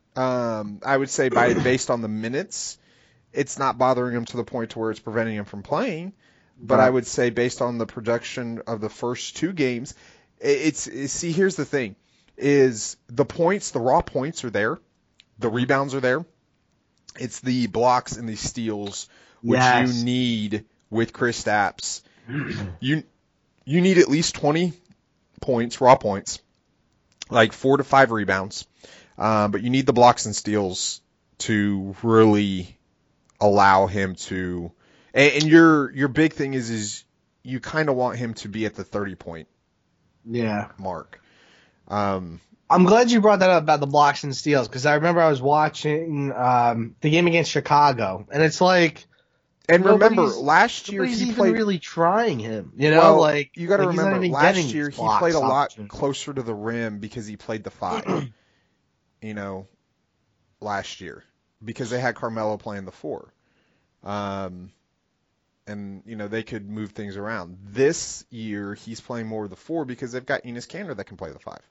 C: um, I would say by based on the minutes, it's not bothering him to the point to where it's preventing him from playing. But
B: Right.
C: I would say based on the production of the first two games, it's, it's see, here's the thing, is the points, the raw points are there. The rebounds are there. It's the blocks and the steals, which
B: Yes.
C: you need with Kristaps. You, you need at least twenty points, raw points, like four to five rebounds. Uh, but you need the blocks and steals to really allow him to, and, and your your big thing is is you kind of want him to be at the thirty point
B: Yeah.
C: mark. Um,
B: I'm glad you brought that up about the blocks and steals because I remember I was watching um, the game against Chicago, and it's like
C: and remember,
B: Nobody's-
C: last year
B: nobody's
C: he
B: even
C: played.
B: really trying him. You know,
C: well,
B: like
C: you got to
B: like, he's not
C: remember,
B: even
C: last
B: getting
C: year
B: these
C: he
B: blocks
C: played a lot
B: opportunities.
C: closer to the rim because he played the five. you know, last year because they had Carmelo playing the four. Um, and, you know, they could move things around. This year, he's playing more of the four because they've got Enes Kanter that can play the five.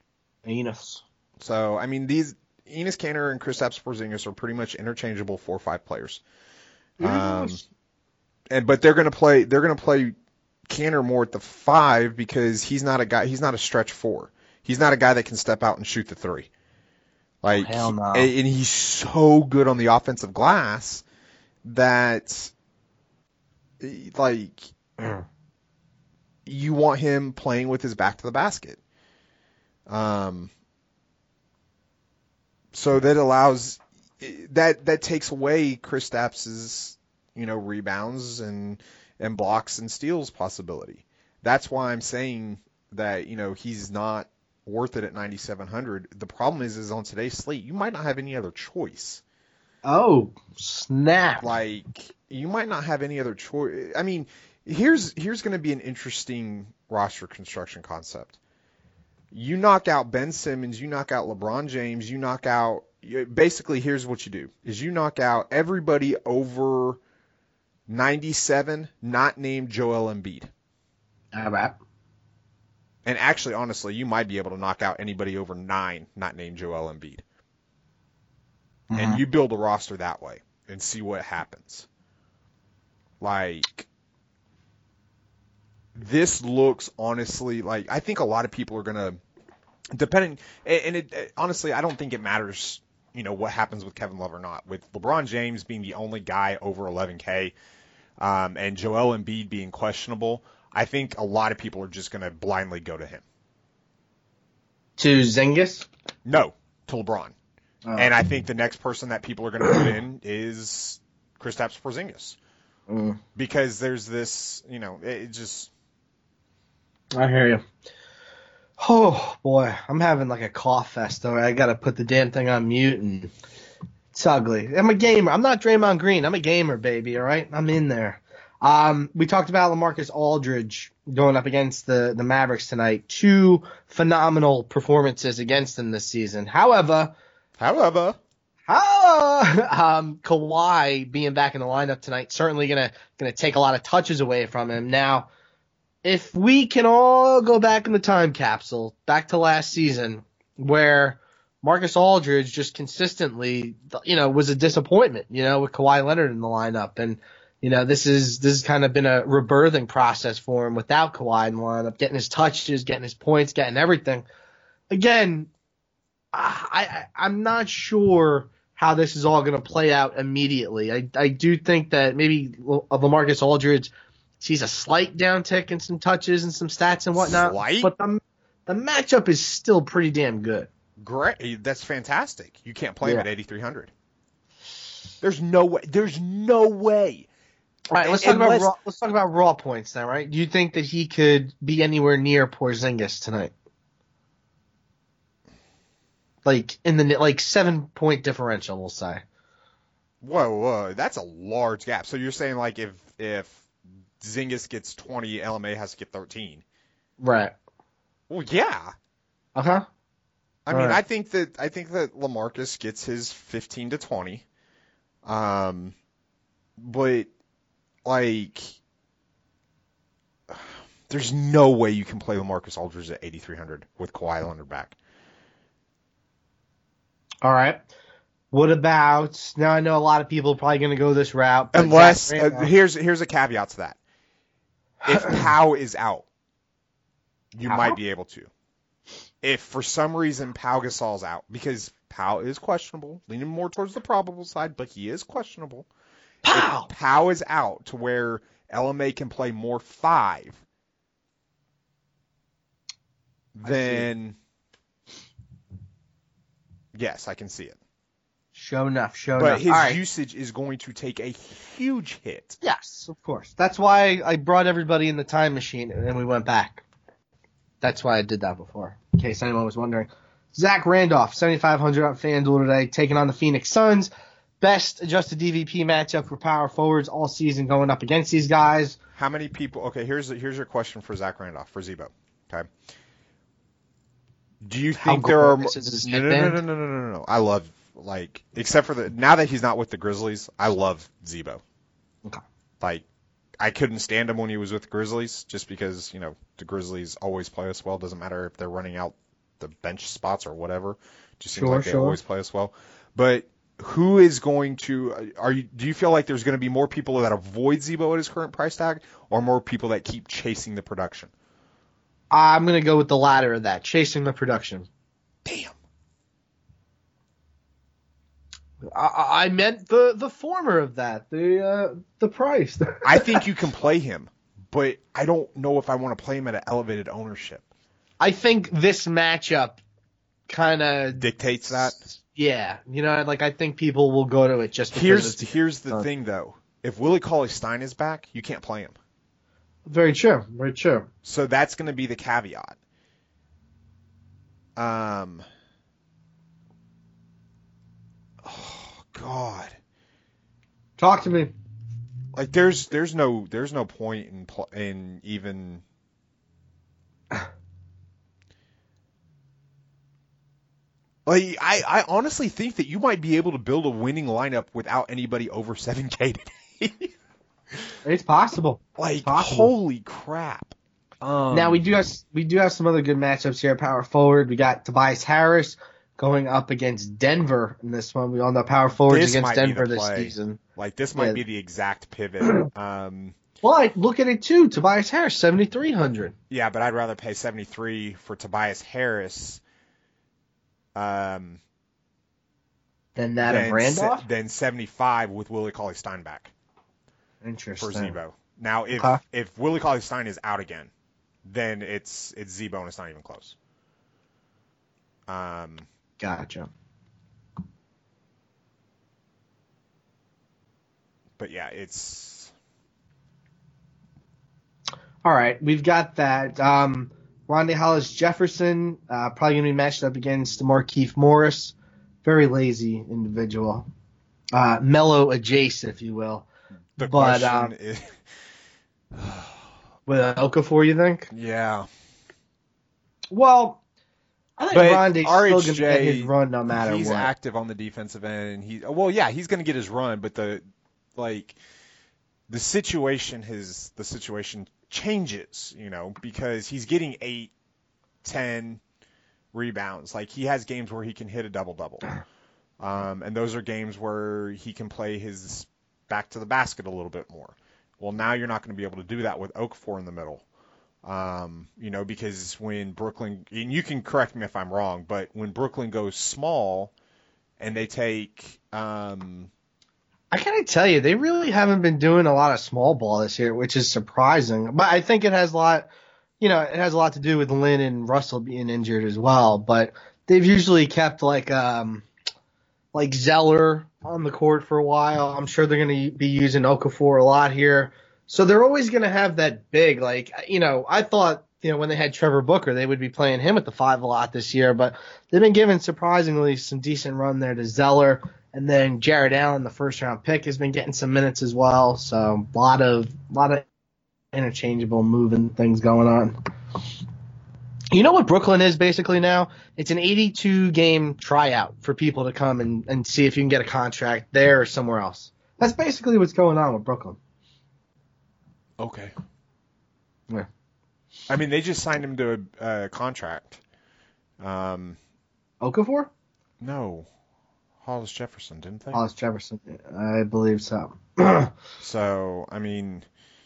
B: Enos.
C: So, I mean, these Enes Kanter and Kristaps Porzingis are pretty much interchangeable four or five players. Um,
B: Yes.
C: and but they're gonna play they're gonna play Kanter more at the five because he's not a guy he's not a stretch four. He's not a guy that can step out and shoot the three. Like
B: Oh, hell no.
C: and, and he's so good on the offensive glass that like you want him playing with his back to the basket. Um so that allows that that takes away Kristaps's, you know, rebounds and and blocks and steals possibility. That's why I'm saying that, you know, he's not worth it at ninety-seven hundred. The problem is, is on today's slate, you might not have any other choice.
B: Oh, snap.
C: Like, you might not have any other choice. I mean, here's here's going to be an interesting roster construction concept. You knock out Ben Simmons, you knock out LeBron James, you knock out, basically here's what you do, is you knock out everybody over ninety-seven, not named Joel Embiid.
B: All right.
C: And actually, honestly, you might be able to knock out anybody over nine, not named Joel Embiid. Mm-hmm. And you build a roster that way and see what happens. Like, this looks honestly like, I think a lot of people are going to, depending, and it, it honestly, I don't think it matters, you know, what happens with Kevin Love or not. With LeBron James being the only guy over eleven K, um, and Joel Embiid being questionable, I think a lot of people are just going to blindly go to him.
B: To Zingis?
C: No, to LeBron.
B: Oh.
C: And I think the next person that people are going to put in is Kristaps Porzingis.
B: Mm.
C: Because there's this, you know, it, it just...
B: I hear you. Oh, boy. I'm having like a cough fest, though. I got to put the damn thing on mute, and it's ugly. I'm a gamer. I'm not Draymond Green. I'm a gamer, baby, all right? I'm in there. Um, we talked about LaMarcus Aldridge going up against the, the Mavericks tonight. Two phenomenal performances against them this season. However...
C: However...
B: Uh, um, Kawhi being back in the lineup tonight certainly gonna gonna take a lot of touches away from him. Now, if we can all go back in the time capsule, back to last season, where Marcus Aldridge just consistently, you know, was a disappointment, you know, with Kawhi Leonard in the lineup, and you know, this is this has kind of been a rebirthing process for him without Kawhi in the lineup, getting his touches, getting his points, getting everything. Again, I, I I'm not sure how this is all going to play out immediately. I, I do think that maybe of LaMarcus Aldridge sees a slight downtick in some touches and some stats and whatnot.
C: Slight?
B: But the, the matchup is still pretty damn good.
C: Great. That's fantastic. You can't play him
B: Yeah.
C: at eighty-three hundred. There's no way. There's no way.
B: All right, let's talk,
C: Unless-
B: about raw, let's talk about raw points now, right? Do you think that he could be anywhere near Porzingis tonight? Like in the like seven point differential, we'll say.
C: Whoa, whoa, that's a large gap. So you're saying like if if Zingis gets twenty, L M A has to get thirteen.
B: Right.
C: Well, yeah.
B: Uh huh.
C: I
B: All
C: mean,
B: right.
C: I think that I think that LaMarcus gets his fifteen to twenty. Um, but like, there's no way you can play LaMarcus Aldridge at eighty-three hundred with Kawhi Leonard back.
B: All right. What about now? I know a lot of people are probably going to go this route, but
C: Unless
B: Zach
C: uh,
B: Randolph-
C: here's here's a caveat to that. If Pau is out, you
B: Pau?
C: might be able to. If for some reason Pau Gasol's out, because Pau is questionable, leaning more towards the probable side, but he is questionable.
B: Pow!
C: If Pau is out to where L M A can play more five, then yes, I can see it.
B: Show enough, show
C: But
B: enough.
C: his
B: All right.
C: usage is going to take a huge hit.
B: Yes, of course. That's why I brought everybody in the time machine and we went back. That's why I did that before, in case anyone was wondering. Zach Randolph, seventy-five hundred on FanDuel today, taking on the Phoenix Suns. Best adjusted D V P matchup for power forwards all season going up against these guys.
C: How many people? Okay, here's here's your question for Zach Randolph for Zebo. Okay. Do you
B: How
C: think there are?
B: glorious is his
C: No, no, no,
B: headband?
C: no, no, no, no, no. I love like except for the now that he's not with the Grizzlies, I love Zebo.
B: Okay.
C: Like I couldn't stand him when he was with the Grizzlies, just because you know the Grizzlies always play us well. Doesn't matter if they're running out the bench spots or whatever. Just seems
B: Sure,
C: like they
B: sure.
C: always play us well. But who is going to? Are you? Do you feel like there's going to be more people that avoid Zebo at his current price tag, or more people that keep chasing the production?
B: I'm going to go with the latter of that, chasing the production.
C: Damn.
B: I, I meant the, the former of that, the uh, the price.
C: I think you can play him, but I don't know if I want to play him at an elevated ownership.
B: I think this matchup kind of
C: Dictates that.
B: Yeah, you know, like I think people will go to it just because
C: Here's
B: it's
C: here's the
B: uh,
C: thing though. If Willie Cauley-Stein is back, you can't play him.
B: very true, very true.
C: So that's going to be the caveat. Um. Oh God.
B: Talk to me.
C: Like there's there's no there's no point in pl- in even. Like I, I honestly think that you might be able to build a winning lineup without anybody over seven K today.
B: It's possible.
C: Like
B: It's possible.
C: holy crap. Um,
B: Now we do have we do have some other good matchups here at power forward. We got Tobias Harris going up against Denver in this one. We all know power forwards
C: This
B: against
C: might be
B: Denver
C: the
B: this
C: play.
B: season.
C: Like this might
B: Yeah.
C: be the exact pivot. Um,
B: But look at it too. Tobias Harris, seventy-three hundred.
C: yeah, but I'd rather pay seventy-three for Tobias Harris. Um,
B: Than that
C: than
B: of Randolph?
C: se- than seventy-five with Willie Cauley-Stein back
B: Interesting.
C: for Zebo. Now, if
B: Okay.
C: if Willie Cauley-Stein is out again, then it's it's Zebo and it's not even close. Um,
B: Gotcha.
C: but yeah, it's
B: All right, we've got that. Um, Rondae Hollis Jefferson, uh, probably going to be matched up against Markeith Morris. Very lazy individual. Uh, mellow adjacent, if you will.
C: the
B: But,
C: question
B: um,
C: is,
B: With Okafor, you think?
C: yeah.
B: Well, I think
C: But
B: Rondé's still
C: R
B: going
C: H
B: to
C: J,
B: get his run no matter
C: he's
B: what.
C: active on the defensive end. And he, well, yeah, he's going to get his run, but the like the situation has the situation changes, you know, because he's getting eight, ten rebounds. Like he has games where he can hit a double double, um, and those are games where he can play his back to the basket a little bit more. Well, now you're not going to be able to do that with Okafor in the middle. Um, you know, because when Brooklyn, and you can correct me if I'm wrong, but when Brooklyn goes small and they take, um,
B: I gotta tell you, they really haven't been doing a lot of small ball this year, which is surprising. But I think it has a lot, you know, it has a lot to do with Lynn and Russell being injured as well. But they've usually kept like, um, like Zeller on the court for a while. I'm sure they're going to be using Okafor a lot here. So they're always going to have that big, like, you know, I thought, you know, when they had Trevor Booker, they would be playing him at the five a lot this year, but they've been giving surprisingly some decent run there to Zeller. And then Jared Allen, the first round pick, has been getting some minutes as well. So a lot of, lot of interchangeable moving things going on. You know what Brooklyn is basically now? It's an eighty-two game tryout for people to come and, and see if you can get a contract there or somewhere else. That's basically what's going on with Brooklyn.
C: okay.
B: Yeah.
C: I mean, they just signed him to a, a contract. Um,
B: Okafor?
C: no, Hollis Jefferson, didn't they?
B: Hollis Jefferson. I believe so.
C: So, I mean,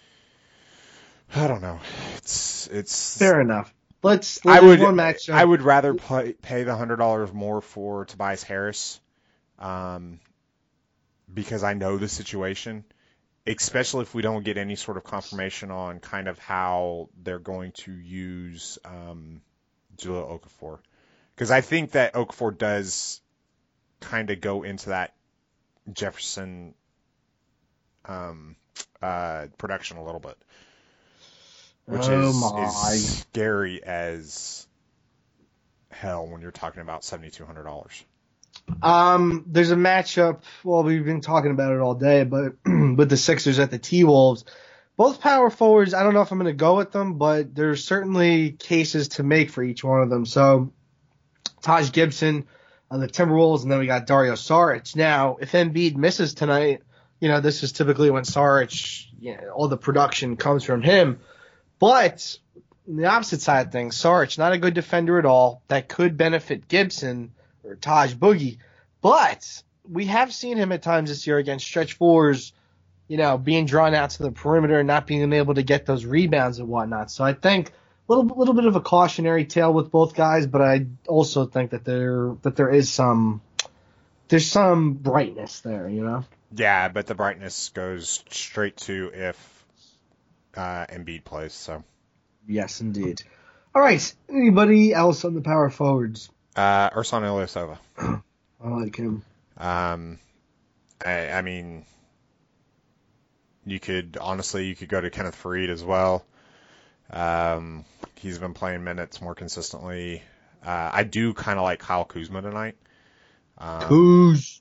C: I don't know. It's it's.
B: Fair enough. Let's,
C: I
B: let's
C: would
B: one match.
C: I would rather play, pay the hundred dollars more for Tobias Harris, um, because I know the situation, especially if we don't get any sort of confirmation on kind of how they're going to use um, Jahlil Okafor, because I think that Okafor does kind of go into that Jefferson um, uh, production a little bit. Which
B: Oh
C: is,
B: my.
C: is scary as hell when you're talking about seventy-two hundred dollars.
B: Um, there's a matchup. Well, we've been talking about it all day, but with the Sixers at the T-Wolves, both power forwards. I don't know if I'm going to go with them, but there's certainly cases to make for each one of them. So, Taj Gibson on the Timberwolves, and then we got Dario Saric. Now, if Embiid misses tonight, you know this is typically when Saric, you know, all the production comes from him. But on the opposite side of things, Saric, not a good defender at all. That could benefit Gibson or Taj Boogie. But we have seen him at times this year against stretch fours, you know, being drawn out to the perimeter and not being able to get those rebounds and whatnot. So I think a little, little bit of a cautionary tale with both guys, but I also think that there that there is some there's some brightness there, you know?
C: Yeah, but the brightness goes straight to if uh, Embiid plays. So
B: Yes, indeed. All right. Anybody else on the power forwards?
C: uh, Ersan Ilyasova.
B: I like him.
C: Um, I, I mean, you could honestly you could go to Kenneth Faried as well. Um, he's been playing minutes more consistently. Uh, I do kind of like Kyle Kuzma tonight. Um,
B: Kuz.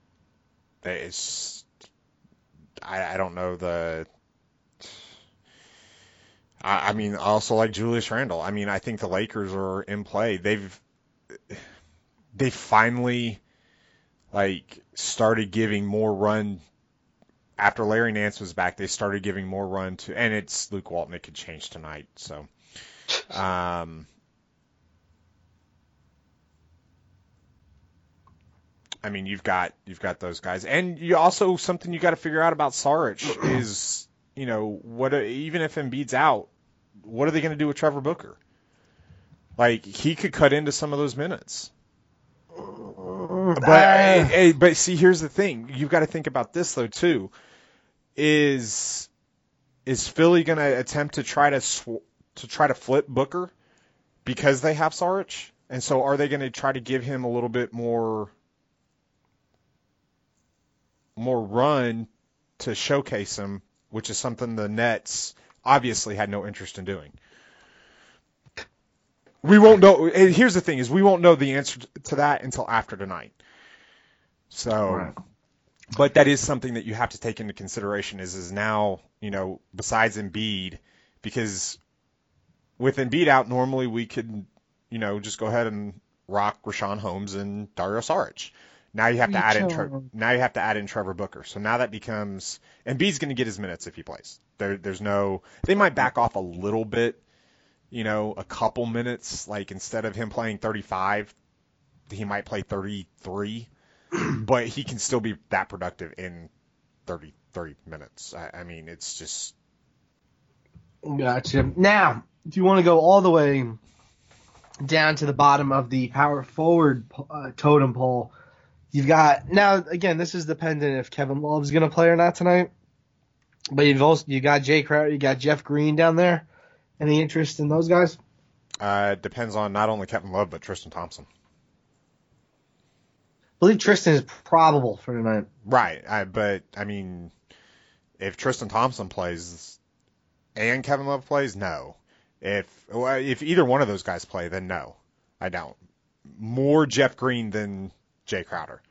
C: It's, I, I don't know the. I, I mean, I also like Julius Randle. I mean, I think the Lakers are in play. They've they finally like started giving more run after Larry Nance was back. They started giving more run to, and it's Luke Walton. It could change tonight. So, um, I mean, you've got you've got those guys, and you also something you got to figure out about Saric is, you know, what even if Embiid's out, what are they going to do with Trevor Booker? Like, he could cut into some of those minutes. But uh, but see, here's the thing: you've got to think about this though too. Is is Philly going to attempt to try to sw- to try to flip Booker because they have Saric, and so are they going to try to give him a little bit more more run to showcase him, which is something the Nets obviously had no interest in doing. We won't know. Here's the thing: is we won't know the answer to that until after tonight. So, right. But that is something that you have to take into consideration. Is is now, you know, besides Embiid, because with Embiid out, normally we could, you know, just go ahead and rock Rashawn Holmes and Dario Saric. Now you have to add in. Tre- now you have to add in Trevor Booker. So now that becomes Embiid's going to get his minutes if he plays. There, there's no. They might back off a little bit. You know, a couple minutes, like instead of him playing thirty-five, he might play thirty-three, but he can still be that productive in thirty, thirty minutes. I, I mean, it's just.
B: Gotcha. Now, if you want to go all the way down to the bottom of the power forward uh, totem pole, you've got, now, again, this is dependent if Kevin Love's going to play or not tonight, but you've also, you got Jay Crowder, you got Jeff Green down there. Any interest in those guys?
C: Uh, depends on not only Kevin Love, but Tristan Thompson.
B: I believe Tristan is probable for tonight.
C: Right. I, but, I mean, if Tristan Thompson plays and Kevin Love plays, no. If if either one of those guys play, then no. I don't. More Jeff Green than Jay Crowder.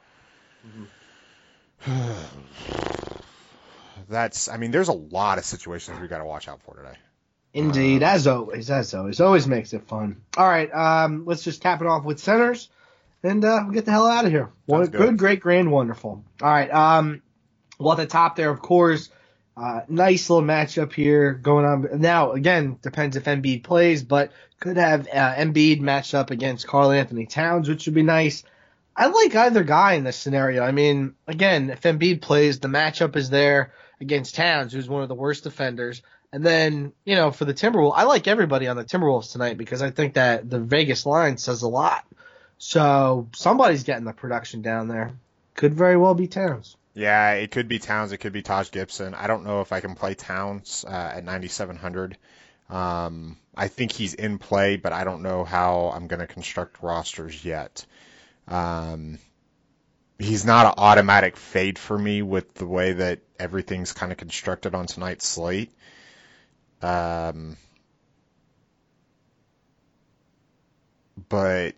C: Mm-hmm. That's, I mean, there's a lot of situations we got to watch out for today.
B: Indeed, as always, as always. Always makes it fun. All right, um, let's just cap it off with centers, and uh, we'll get the hell out of here. One, good. good, great, grand, wonderful. All right, um, well, at the top there, of course, uh, nice little matchup here going on. Now, again, depends if Embiid plays, but could have uh, Embiid matched up against Karl Anthony Towns, which would be nice. I like either guy in this scenario. I mean, again, if Embiid plays, the matchup is there against Towns, who's one of the worst defenders. And then, you know, for the Timberwolves, I like everybody on the Timberwolves tonight because I think that the Vegas line says a lot. So somebody's getting the production down there. Could very well be Towns.
C: Yeah, it could be Towns. It could be Taj Gibson. I don't know if I can play Towns uh, at ninety-seven hundred. Um, I think he's in play, but I don't know how I'm going to construct rosters yet. Um, he's not an automatic fade for me with the way that everything's kind of constructed on tonight's slate. Um, but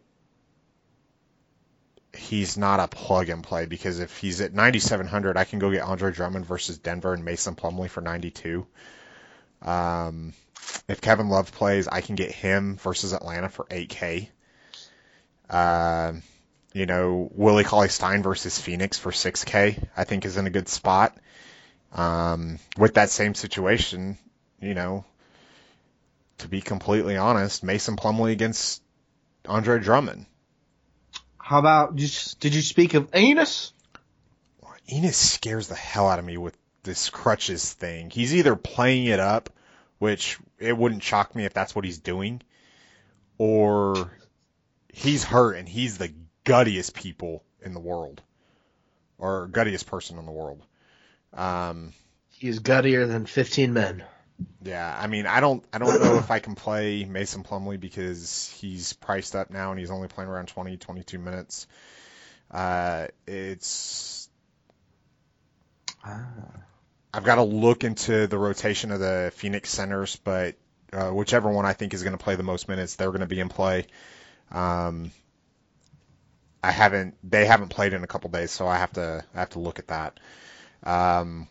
C: he's not a plug and play because if he's at ninety-seven hundred, I can go get Andre Drummond versus Denver and Mason Plumlee for ninety-two. Um, if Kevin Love plays, I can get him versus Atlanta for eight K. Uh, you know, Willie Cauley-Stein versus Phoenix for six K, I think is in a good spot. Um, with that same situation, you know, to be completely honest, Mason Plumlee against Andre Drummond.
B: How about, did you speak of Enes?
C: Enes scares the hell out of me with this crutches thing. He's either playing it up, which it wouldn't shock me if that's what he's doing, or he's hurt and he's the guttiest people in the world, or guttiest person in the world. Um,
B: He's guttier than fifteen men.
C: Yeah, I mean, I don't, I don't know if I can play Mason Plumlee because he's priced up now and he's only playing around twenty, twenty-two minutes. Uh, it's, ah. I've got to look into the rotation of the Phoenix centers, but uh, whichever one I think is going to play the most minutes, they're going to be in play. Um, I haven't. They haven't played in a couple days, so I have to. I have to look at that. Um,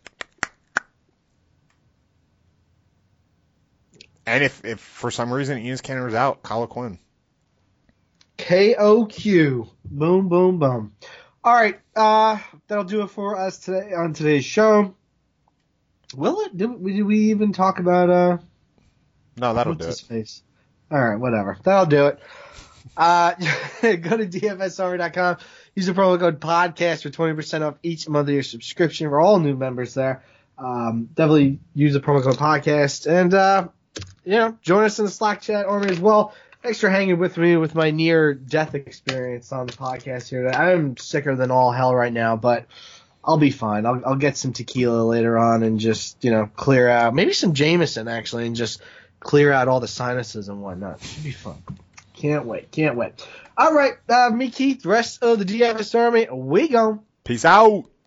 C: and if, if for some reason Enes Kanter's out, Kyle Quinn.
B: K O Q. Boom, boom, boom. All right, uh, that'll do it for us today on today's show. Will it? Did we, did we even talk about uh?
C: No, that'll
B: what's
C: do
B: his
C: it.
B: face? All right, whatever. That'll do it. Uh, go to D F S Army dot com. Use the promo code podcast for twenty percent off each month of your subscription for all new members there. Um, definitely use the promo code podcast and uh, you know, join us in the Slack chat Army as well. Thanks for hanging with me with my near death experience on the podcast here today. I'm sicker than all hell right now, but I'll be fine. I'll, I'll get some tequila later on and just, you know, clear out, maybe some Jameson actually, and just clear out all the sinuses and whatnot. Should be fun. Can't wait. Can't wait. All right. Uh, me, Keith, the rest of the D F S Army, we gone.
C: Peace out.